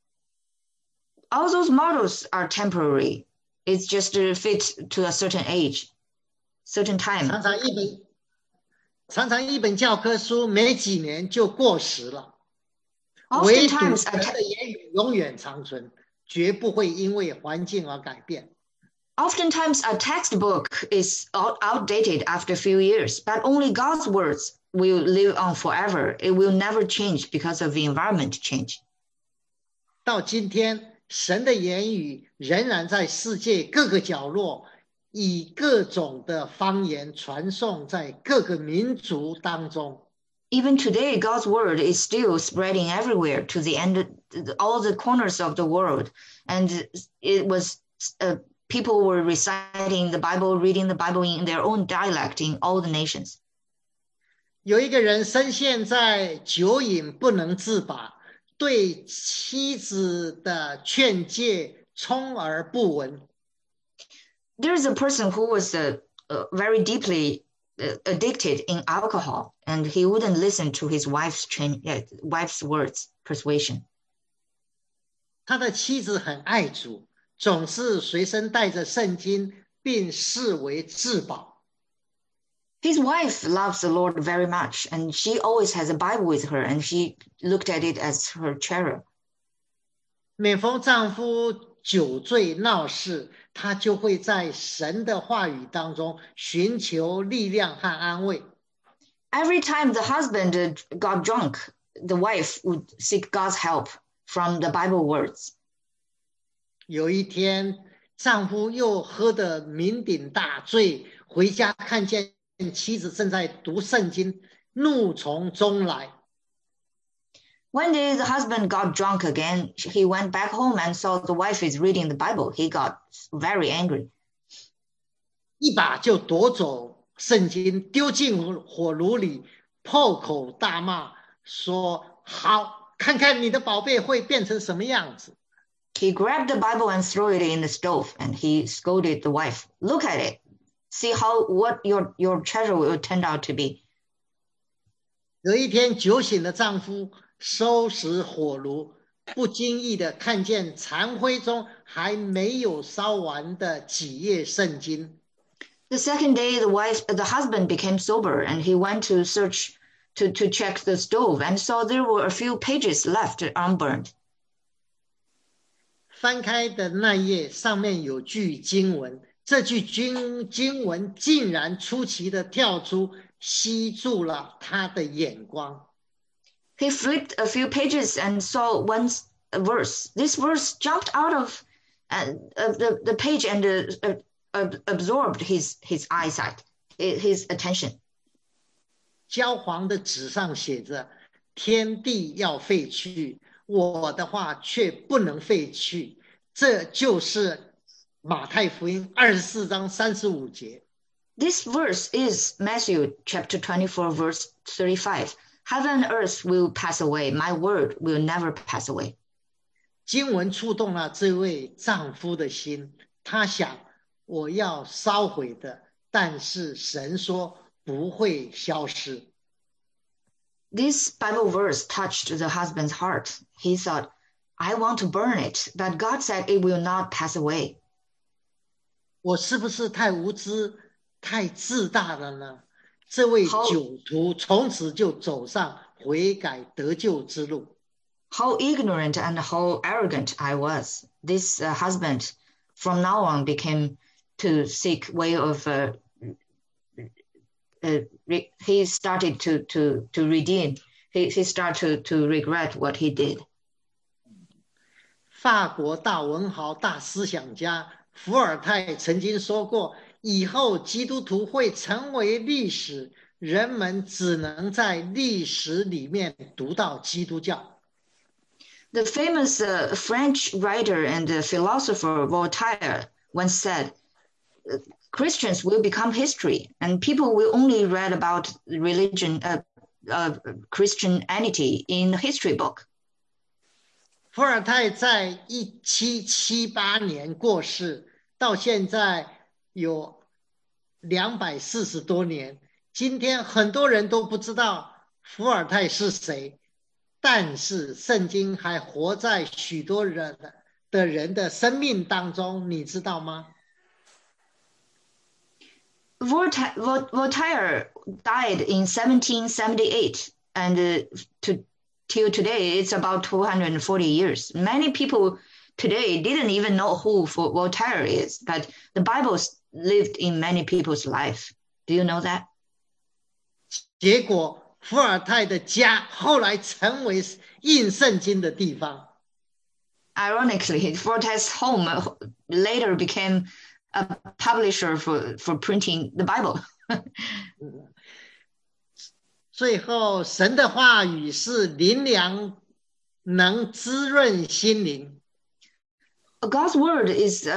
All those mottos are temporary. It's just fit to a certain age, certain time. 常常一本教科书没几年就过时了，唯独神的言语永远长存，绝不会因为环境而改变。 Oftentimes a textbook is outdated after a few years, but only God's words will live on forever. It will never change because of the environment change. 到今天，神的言语仍然在世界各个角落，以各种的方言传颂在各个民族当中。 Even today, God's word is still spreading everywhere to the end, all the corners of the world. And it was people were reciting the Bible, reading the Bible in their own dialect in all the nations. 有一个人深陷在酒瘾不能自拔，对妻子的劝诫充耳不闻。 There's a person who was very deeply addicted in alcohol, and he wouldn't listen to his wife's words, persuasion. 他的妻子很爱主，总是随身带着圣经，并视为至宝。 His wife loves the Lord very much, and she always has a Bible with her, and she looked at it as her cherub. 每逢丈夫酒醉闹事，她就会在神的话语当中寻求力量和安慰。 Every time the husband got drunk, the wife would seek God's help from the Bible words. 有一天，丈夫又喝得酩酊大醉，回家看见妻子正在读圣经，怒从中来。 One day, the husband got drunk again. He went back home and saw the wife is reading the Bible. He got very angry. 一把就夺走圣经，丢进火炉里，破口大骂，说：“好，看看你的宝贝会变成什么样子。” He grabbed the Bible and threw it in the stove, and he scolded the wife. Look at it. See what your treasure will turn out to be. 有一天，酒醒的丈夫收拾火炉，不经意的看见残灰中还没有烧完的几页圣经。 The second day, the husband became sober, and he went to search to check the stove and saw there were a few pages left unburned. 翻开的那页上面有句经文，这句经文竟然出奇的跳出，吸住了他的眼光。 He flipped a few pages and saw one verse. This verse jumped out of the page and absorbed his eyesight, his attention. 焦黄的纸上写着：“天地要废去，我的话却不能废去。”这就是马太福音24章35节。 This verse is Matthew chapter 24, verse 35. Heaven and earth will pass away. My word will never pass away. 经文触动了这位丈夫的心，他想：我要烧毁的，但是神说不会消失。 This Bible verse touched the husband's heart. He thought, I want to burn it, but God said it will not pass away. 我是不是太无知、太自大了呢？这位酒徒从此就走上悔改得救之路。 How ignorant and how arrogant I was. This husband from now on became to seek way of he started to redeem. He started to regret what he did. 法国大文豪、大思想家伏尔泰曾经说过，以后基督徒会成为历史，人们只能在历史里面读到基督教。 The famous French writer and philosopher Voltaire once said, Christians will become history, and people will only read about religion, Christianity in the history book. 伏尔泰在1778年过世，到现在有240多年。今天很多人都不知道伏尔泰是谁，但是圣经还活在许多人的生命当中，你知道吗？ Voltaire died in 1778, and till today, it's about 240 years. Many people today didn't even know who Voltaire is, but the Bible lived in many people's life. Do you know that? 结果伏尔泰的家后来成为印圣经的地方。 Ironically, Voltaire's home later became a publisher for printing the Bible. 最后，神的话语是灵粮，能滋润心灵。 God's word is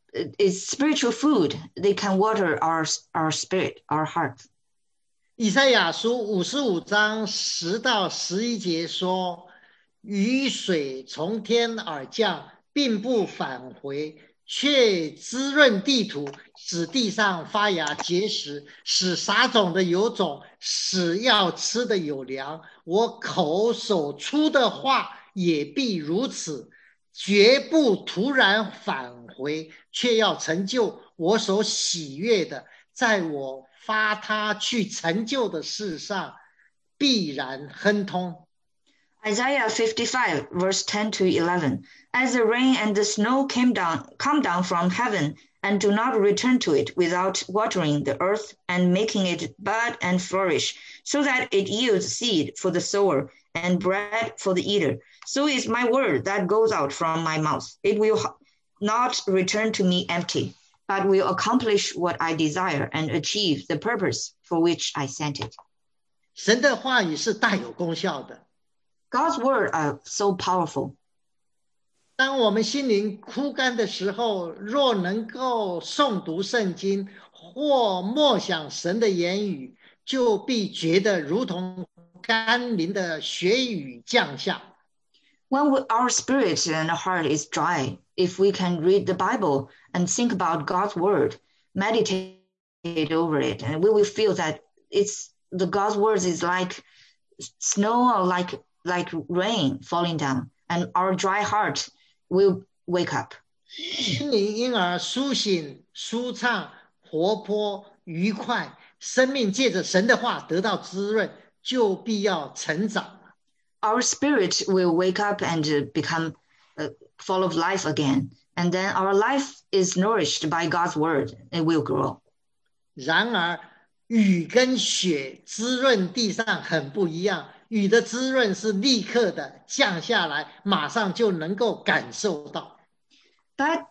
spiritual food. They can water our spirit, our heart. 以赛亚书55章10到11节说：“雨水从天而降，并不返回，却滋润地土，使地上发芽结实，使撒种的有种，使要吃的有粮。我口所出的话也必如此，绝不突然返回，却要成就我所喜悦的，在我发他去成就的事上必然亨通。” Isaiah 55, verse 10 to 11. As the rain and the snow come down from heaven, and do not return to it without watering the earth and making it bud and flourish, so that it yields seed for the sower and bread for the eater, so is my word that goes out from my mouth. It will not return to me empty, but will accomplish what I desire and achieve the purpose for which I sent it. 神的话语是大有功效的。 God's word are so powerful. 当我们心灵枯干的时候，若能够诵读圣经或默想神的言语，就必觉得如同甘霖的雪雨降下。 When our spirit and heart is dry, if we can read the Bible and think about God's word, meditate over it, and we will feel that the God's words is like snow or like rain falling down, and our dry heart will wake up. 心灵因而苏醒、舒畅、活泼、愉快，生命借着神的话得到滋润，就必要成长。 Our spirit will wake up and become full of life again, and then our life is nourished by God's word. It will grow. 然而，雨跟雪滋润地上很不一样。 雨的滋润是立刻的降下来，马上就能够感受到。 But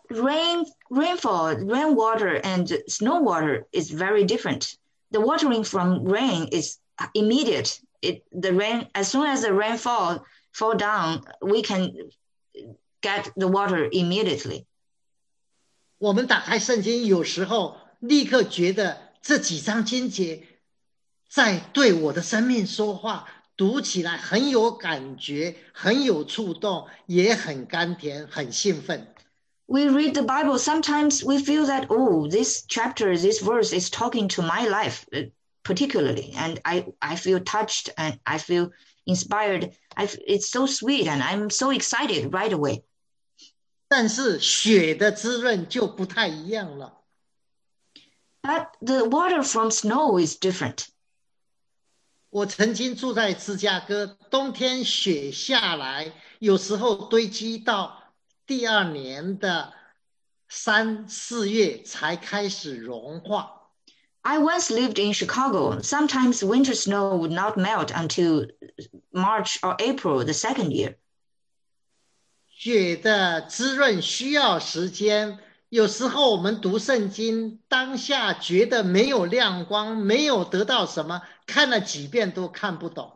rainfall, rainwater, and snow water is very different. The watering from rain is immediate. As soon as the rain fall down, we can get the water immediately. 我们打开圣经，有时候立刻觉得这几章经节在对我的生命说话。 读起来很有感觉，很有触动，也很甘甜，很兴奋。 We read the Bible. Sometimes we feel that, oh, this chapter, this verse is talking to my life. particularly, and I feel touched and I feel inspired. It's so sweet, and I'm so excited right away. 但是血的滋润就不太一样了。 But the water from snow is different. 我曾经住在芝加哥，冬天雪下来，有时候堆积到第二年的3、4月才开始融化。 I once lived in Chicago. Sometimes winter snow would not melt until March or April the second year. 血的滋润需要时间，有时候我们读圣经，当下觉得没有亮光，没有得到什么，看了几遍都看不懂。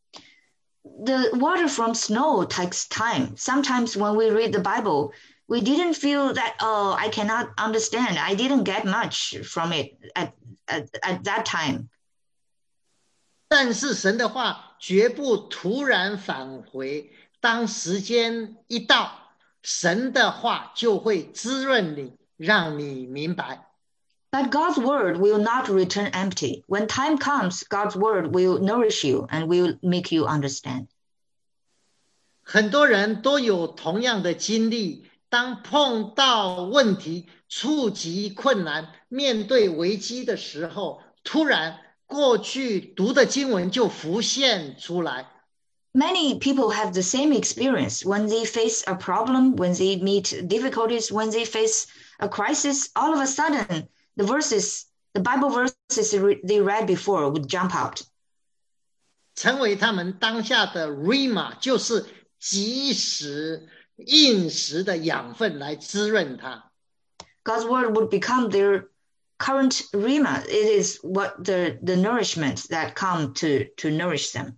The water from snow takes time. Sometimes when we read the Bible, we didn't feel that, oh, I cannot understand. I didn't get much from it at that time. 但是神的话绝不突然返回，当时间一到，神的话就会滋润你，让你明白。 But God's word will not return empty. When time comes, God's word will nourish you and will make you understand. 很多人都有同样的经历，当碰到问题、触及困难、面对危机的时候，突然过去读的经文就浮现出来。 Many people have the same experience. When they face a problem, when they meet difficulties, when they face a crisis, all of a sudden, the Bible verses they read before would jump out. 成为他们当下的 Rhema， 就是即时应时的养分来滋润它。 God's word would become their current Rhema. It is what the nourishment that come to nourish them.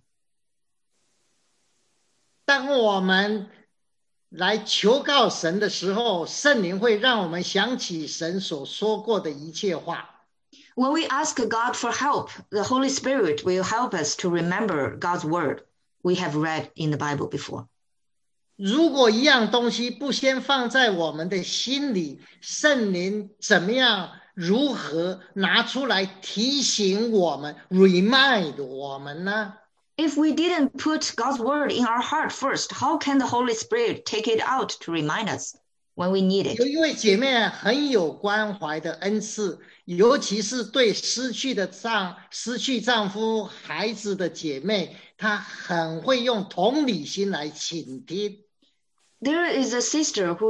当我们来求告神的时候，圣灵会让我们想起神所说过的一切话。 When we ask God for help, the Holy Spirit will help us to remember God's word we have read in the Bible before. 如果一样东西不先放在我们的心里，圣灵怎么样如何拿出来提醒我们 remind 我们呢？ If we didn't put God's word in our heart first, how can the Holy Spirit take it out to remind us when we need it? 有一位姐妹很有关怀的恩赐，尤其是对失去丈夫孩子的姐妹，她很会用同理心来倾听。 There is a sister who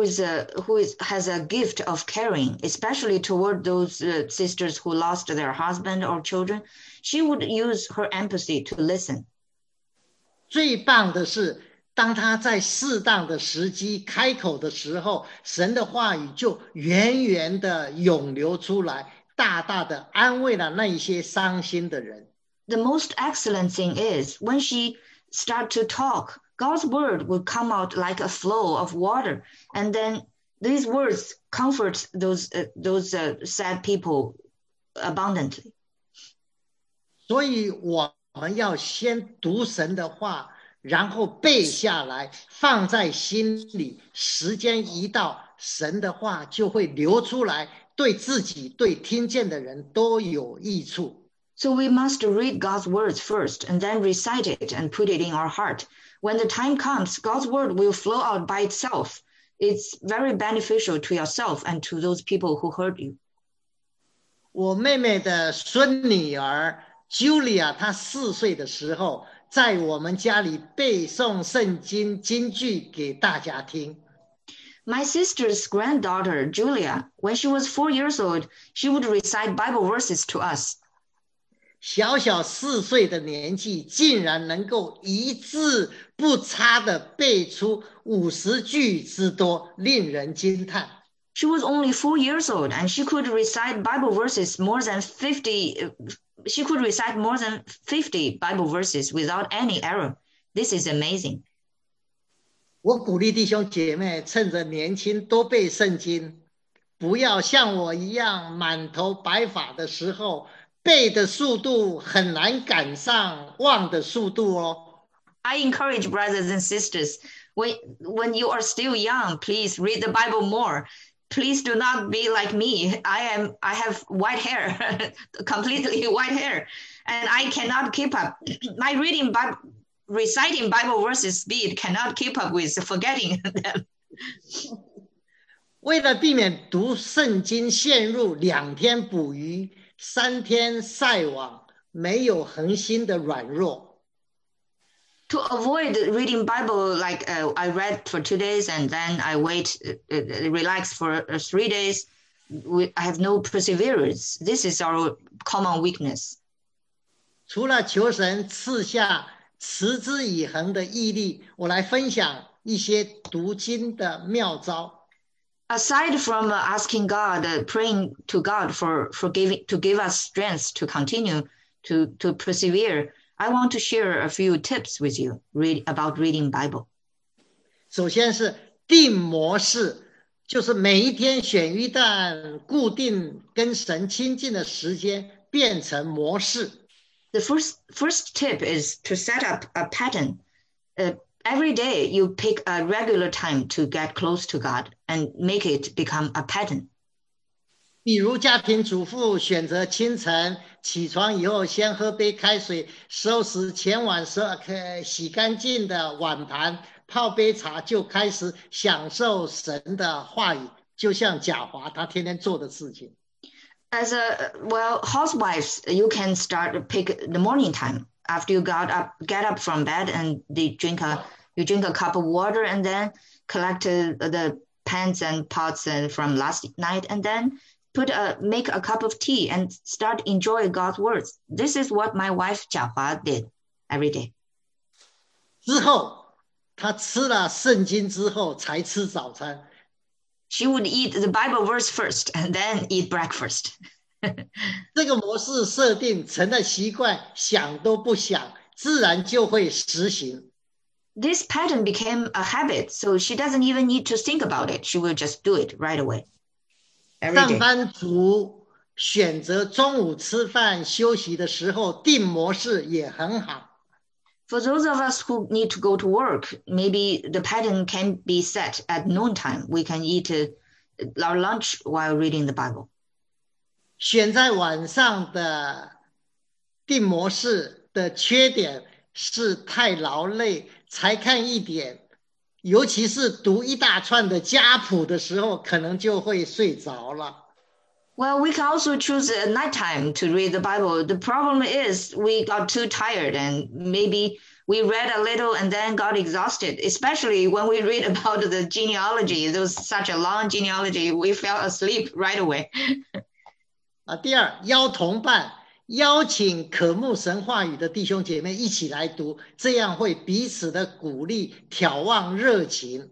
has a gift of caring, especially toward those sisters who lost their husband or children. She would use her empathy to listen. 最棒的是，当她在适当的时机开口的时候，神的话语就源源的涌流出来，大大的安慰了那一些伤心的人。 The most excellent thing is when she started to talk, God's word would come out like a flow of water, and then these words comfort those sad people abundantly. 所以我们要先读神的话，然后背下来，放在心里。时间一到，神的话就会流出来，对自己、对听见的人都有益处。 So we must read God's words first and then recite it and put it in our heart. When the time comes, God's word will flow out by itself. It's very beneficial to yourself and to those people who heard you. 我妹妹的孙女儿 Julia， 她4岁的时候，在我们家里背诵圣经金句给大家听。 My sister's granddaughter, Julia, when she was 4 years old, she would recite Bible verses to us. 小小4岁的年纪，竟然能够一字不差的背出50句之多，令人惊叹。 She was only 4 years old, and she could recite Bible verses more than 50. She could recite more than 50 Bible verses without any error. This is amazing. 我鼓励弟兄姐妹趁着年轻多背圣经，不要像我一样满头白发的时候，背的速度很难赶上忘的速度哦。 I encourage brothers and sisters, when you are still young, please read the Bible more. Please do not be like me. I have white hair, completely white hair, and I cannot keep up. My reciting Bible verses speed cannot keep up with forgetting them. 为了避免读圣经陷入2天捕鱼、3天晒网、没有恒心的软弱。 To avoid reading Bible like I read for 2 days and then I wait, relax for 3 days, I have no perseverance. This is our common weakness. 除了求神赐下持之以恒的毅力，我来分享一些读经的妙招。 Aside from asking God, praying to God to give us strength to continue to persevere, I want to share a few tips with you about reading Bible. 首先是定模式，就是每一天选一段固定跟神亲近的时间，变成模式。 The first tip is to set up a pattern. Every day you pick a regular time to get close to God and make it become a pattern. 比如家庭主妇选择清晨起床以后先喝杯开水，收拾前晚洗干净的碗盘，泡杯茶，就开始享受神的话语，就像贾华他天天做的事情。 As housewives, you can pick the morning time after you get up from bed and you drink a cup of water and then collect the pans and pots from last night and then make a cup of tea and start enjoying God's words. This is what my wife Jiahua did every day. 之后，他吃了圣经之后才吃早餐。 She would eat the Bible verse first and then eat breakfast. 这个模式设定成了习惯，想都不想，自然就会实行。 This pattern became a habit, so she doesn't even need to think about it. She will just do it right away. 上班族选择中午吃饭休息的时候定模式也很好。 For those of us who need to go to work, maybe the pattern can be set at noontime. We can eat our lunch while reading the Bible. 选在晚上的定模式的缺点是太劳累，才看一点，尤其是读一大串的家谱的时候，可能就会睡着了。 Well, we can also choose at nighttime to read the Bible. The problem is we got too tired and maybe we read a little and then got exhausted, especially when we read about the genealogy. There was such a long genealogy, we fell asleep right away. 第二，邀同伴，邀请渴慕神话语的弟兄姐妹一起来读，这样会彼此的鼓励，挑旺热情。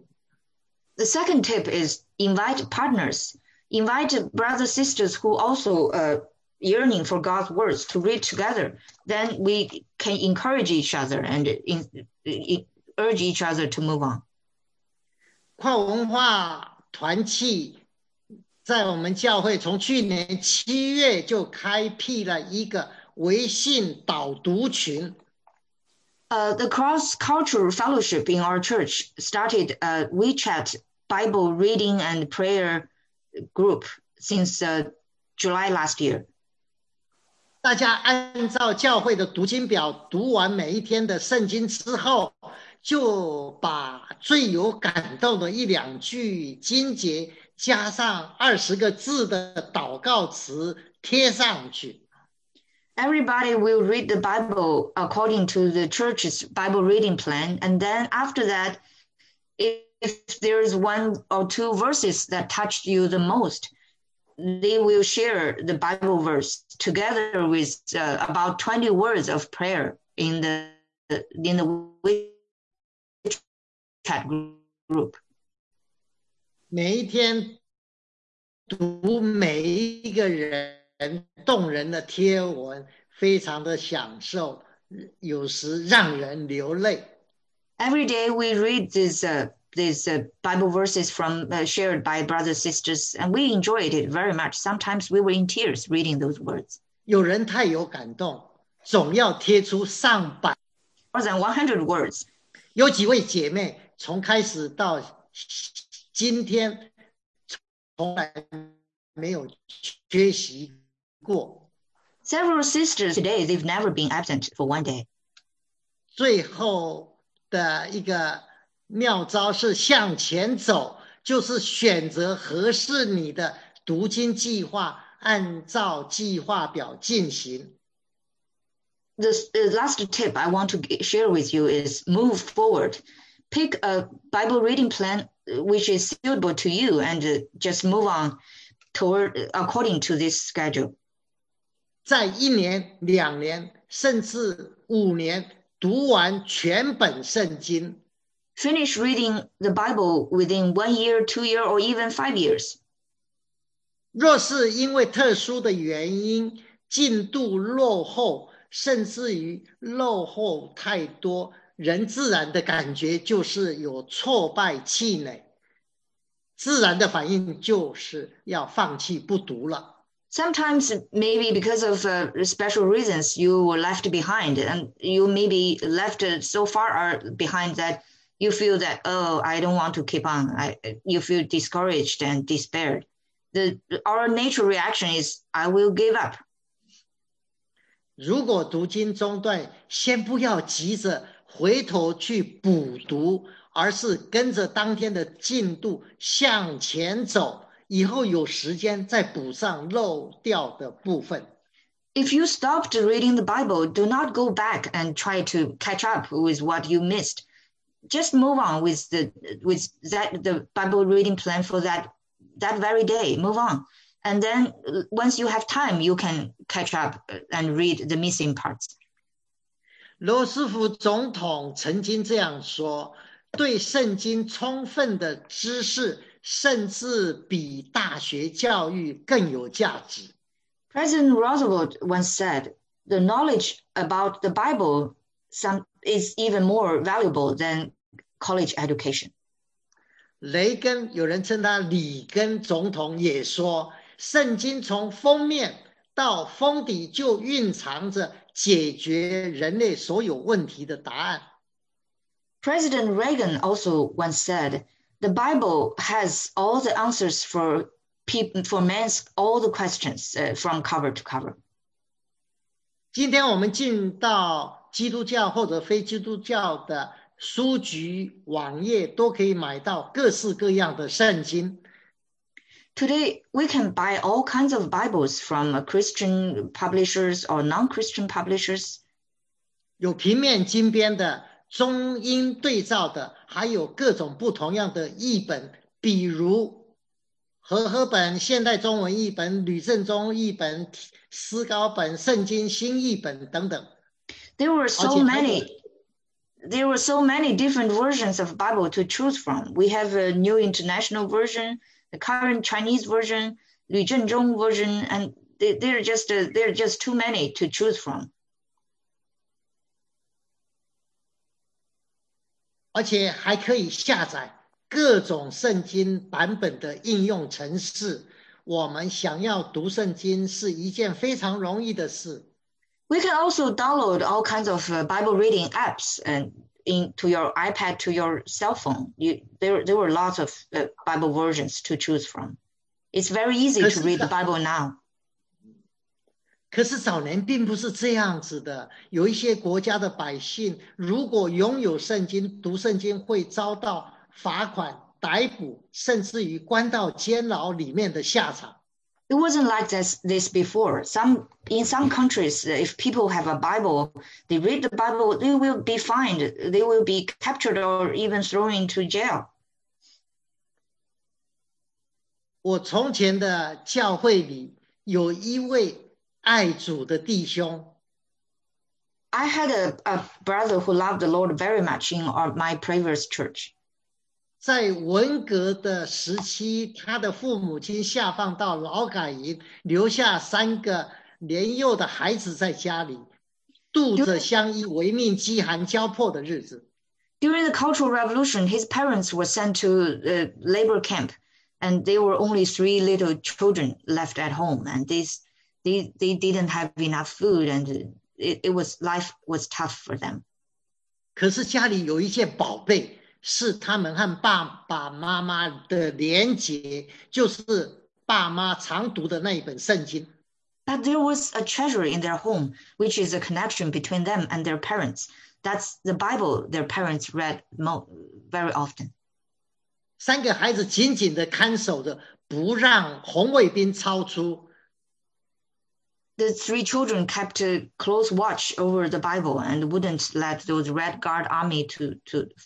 The second tip is invite partners. Invite brothers sisters who also yearning for God's words to read together. Then we can encourage each other and urge each other to move on. 跨文化团契在我们教会从去年7月就开辟了一个微信导读群。 The cross-cultural fellowship in our church started a WeChat Bible reading and prayer group since July last year. 大家按照教会的读经表读完每一天的圣经之后，就把最有感动的1、2句经节加上20个字的祷告词贴上去。 Everybody will read the Bible according to the church's Bible reading plan, and then after that, if there is 1 or 2 verses that touched you the most, they will share the Bible verse together with about 20 words of prayer in the chat group. 每一天读每一个人动人的贴文，非常的享受，有时让人流泪。 Every day we read these Bible verses shared by brothers sisters, and we enjoyed it very much. Sometimes we were in tears reading those words. 有人太有感动，总要贴出上百 more than 100 words. 有几位姐妹从开始到今天从来没有缺席过。 Several sisters today, they've never been absent for one day. 最后的一个妙招是向前走，就是选择合适你的读经计划，按照计划表进行。 The last tip I want to share with you is move forward. Pick a Bible reading plan which is suitable to you and just move on according to this schedule. 在1年、2年，甚至5年读完全本圣经。 Finish reading the Bible within 1 year, 2 years, or even 5 years. 若是因为特殊的原因，进度落后，甚至于落后太多，人自然的感觉就是有挫败气馁，自然的反应就是要放弃不读了。 Sometimes maybe because of special reasons you were left behind and you may be left so far behind that you feel that, oh, I don't want to keep on. You feel discouraged and despaired. Our natural reaction is, I will give up. 如果读经中断，先不要急着回头去补读，而是跟着当天的进度向前走，以后有时间再补上漏掉的部分。 If you stopped reading the Bible, do not go back and try to catch up with what you missed. Just move on with the Bible reading plan for that very day. Move on. And then once you have time, you can catch up and read the missing parts. 罗斯福总统曾经这样说，对圣经充分的知识甚至比大学教育更有价值。 President Roosevelt once said, the knowledge about the Bible is even more valuable than college education. 雷根，有人称他里根总统也说，圣经从封面到封底就蕴藏着解决人类所有问题的答案。 President Reagan also once said, the Bible has all the answers for man's all the questions from cover to cover. 今天我们进到基督教或者非基督教的书局、网页，都可以买到各式各样的圣经。 Today, we can buy all kinds of Bibles from Christian publishers or non-Christian publishers. 有平面经编的、中英对照的，还有各种不同样的译本，比如和合本、现代中文译本、吕正中译本、思高本、圣经新译本等等。 There were so many different versions of Bible to choose from. We have a New International Version, the current Chinese version, Lü Zhenzhong version, and there are just too many to choose from. 而且还可以下载各种圣经版本的应用程式。我们想要读圣经是一件非常容易的事。 We can also download all kinds of Bible reading apps and into your iPad, to your cell phone. There were lots of Bible versions to choose from. It's very easy to read the Bible now. 可是早年并不是这样子的，有一些国家的百姓，如果拥有圣经、读圣经，会遭到罚款、逮捕，甚至于关到监牢里面的下场。 It wasn't like this before. In some countries, if people have a Bible, they read the Bible, they will be fined, they will be captured or even thrown into jail. 我从前的教会里有一位爱主的弟兄。 I had a brother who loved the Lord very much in my previous church. 在文革的时期，他的父母亲下放到劳改营，留下3个年幼的孩子在家里，度着相依为命、饥寒交迫的日子。 During the Cultural Revolution, his parents were sent to a labor camp, and there were only 3 little children left at home, and they didn't have enough food, and life was tough for them. 可是家里有一件宝贝， 是他们和爸爸妈妈的连结，就是爸妈常读的那一本圣经。 But there was a treasure in their home, which is a connection between them and their parents. That's the Bible their parents read very often. 3个孩子紧紧的看守着，不让红卫兵超出。 The 3 children kept a close watch over the Bible and wouldn't let those Red Guard army to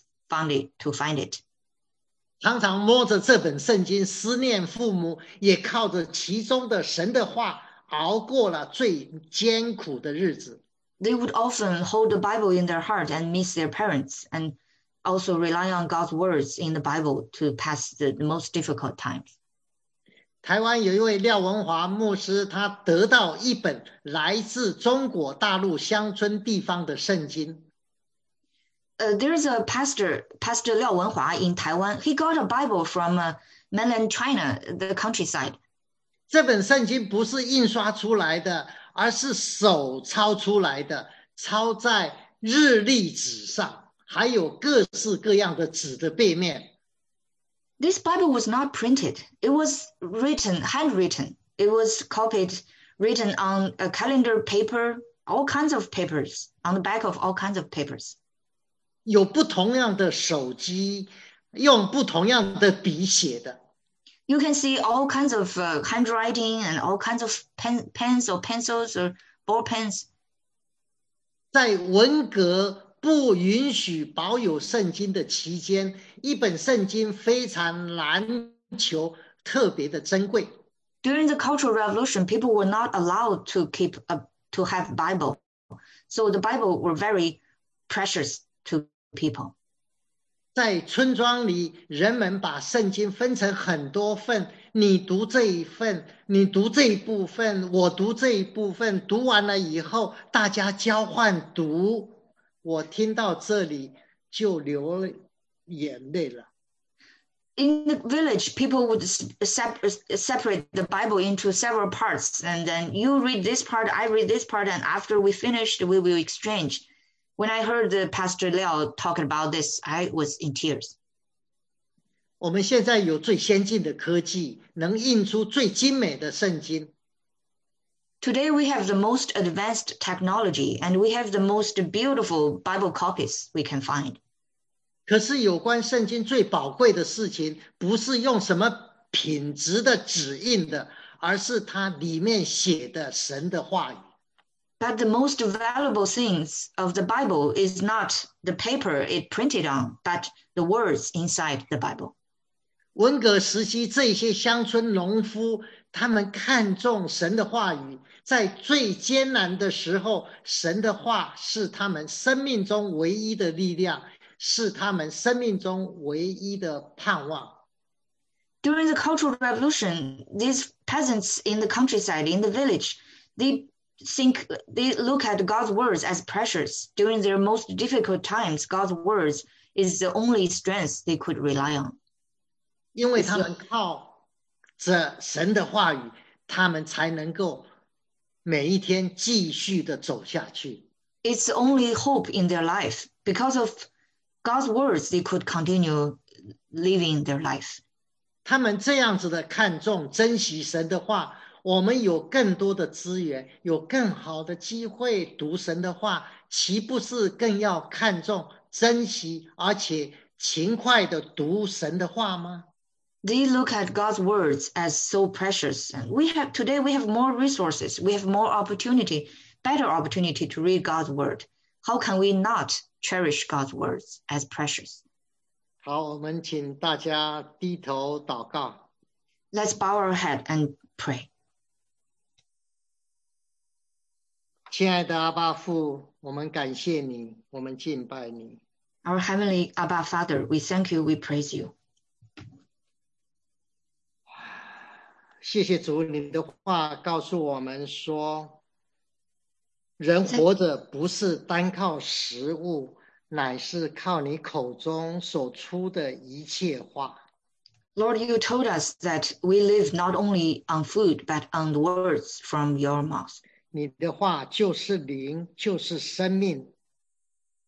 find it. 常常摸着这本圣经，思念父母，也靠着其中的神的话，熬过了最艰苦的日子。 They would often hold the Bible in their heart and miss their parents, and also rely on God's words in the Bible to pass the most difficult times. 台湾有一位廖文华牧师，他得到一本来自中国大陆乡村地方的圣经。 There's a Pastor Liao Wenhua in Taiwan. He got a Bible from mainland China, the countryside. 这本圣经不是印刷出来的，而是手抄出来的，抄在日历纸上，还有各式各样的纸的背面。 This Bible was not printed. It was handwritten. It was written on a calendar paper, all kinds of papers, on the back of all kinds of papers. 有不同样的手机，用不同样的笔写的。 You can see all kinds of handwriting and all kinds of pens or pencils or ball pens. 在文革不允许保有圣经的期间，一本圣经非常难求，特别的珍贵。 During the Cultural Revolution, people were not allowed to have Bible, so the Bible were very precious to people. 在村庄里，人们把圣经分成很多份，你读这一份，你读这一部分，我读这一部分，读完了以后，大家交换读。我听到这里就流了眼泪了。 In the village, people would separate the Bible into several parts, and then you read this part, I read this part, and after we finished, we will exchange. When I heard the Pastor Liao talking about this, I was in tears. 我们现在有最先进的科技，能印出最精美的圣经。 Today we have the most advanced technology, and we have the most beautiful Bible copies we can find. 可是有关圣经最宝贵的事情，不是用什么品质的纸印的，而是它里面写的神的话语。 But the most valuable things of the Bible is not the paper it printed on, but the words inside the Bible. 文革时期，这些乡村农夫，他们看重神的话语，在最艰难的时候，神的话是他们生命中唯一的力量，是他们生命中唯一的盼望。 During the Cultural Revolution, these peasants in the countryside, in the village, they look at God's words as precious. During their most difficult times, God's words is the only strength they could rely on. 因为他们靠着神的话语，他们才能够每一天继续的走下去。 It's the only hope in their life. Because of God's words, they could continue living their life. 他们这样子的看重、珍惜神的话，我们有更多的资源，有更好的机会读神的话，岂不是更要看重、珍惜，而且勤快的读神的话吗？ They look at God's words as so precious. And today we have more resources. We have more better opportunity to read God's word. How can we not cherish God's words as precious? 好，我们请大家低头祷告。 Let's bow our head and pray. 亲爱的阿爸父，我们感谢你，我们敬拜你。 Our heavenly Abba Father, we thank you, we praise you. 谢谢主，你的话告诉我们说，人活着不是单靠食物，乃是靠你口中所出的一切话。 Lord, you told us that we live not only on food, but on the words from your mouth. 你的话就是灵，就是生命。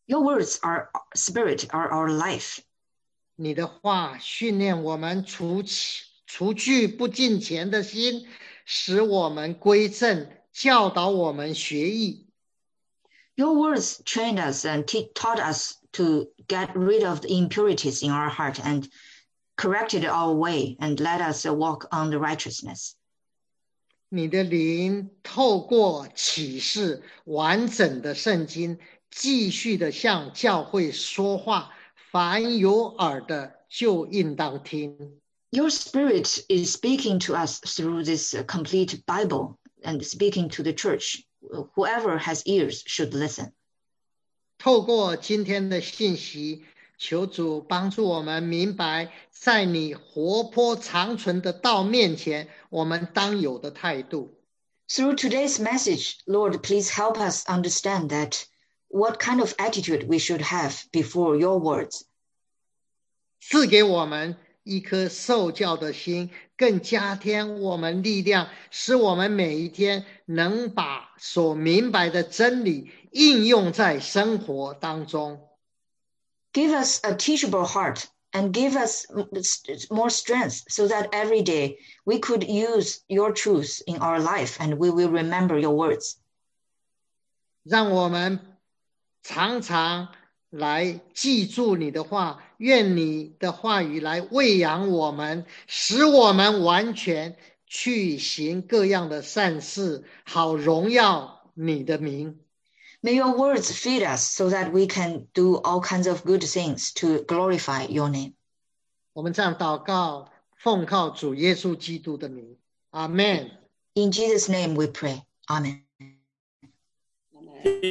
Your words are spirit, are our life. 你的话训练我们除去不敬虔的心，使我们归正，教导我们学艺。 Your words trained us and taught us to get rid of the impurities in our heart and corrected our way and let us walk on the righteousness. 你的灵透过启示完整的圣经，继续的向教会说话，凡有耳的就应当听。 Your spirit is speaking to us through this complete Bible and speaking to the church. Whoever has ears should listen. 透过今天的信息，求主帮助我们明白，在你活泼长存的道面前，我们当有的态度。 Through today's message, Lord, please help us understand that what kind of attitude we should have before your words. 赐给我们一颗受教的心，更加添我们力量，使我们每一天能把所明白的真理应用在生活当中。 Give us a teachable heart and give us more strength so that every day we could use your truth in our life and we will remember your words. 让我们常常来记住你的话，愿你的话语来喂养我们，使我们完全去行各样的善事，好荣耀你的名。 May your words feed us so that we can do all kinds of good things to glorify your name. 我们这样祷告，奉靠主耶稣基督的名，阿们。 In Jesus' name we pray. Amen.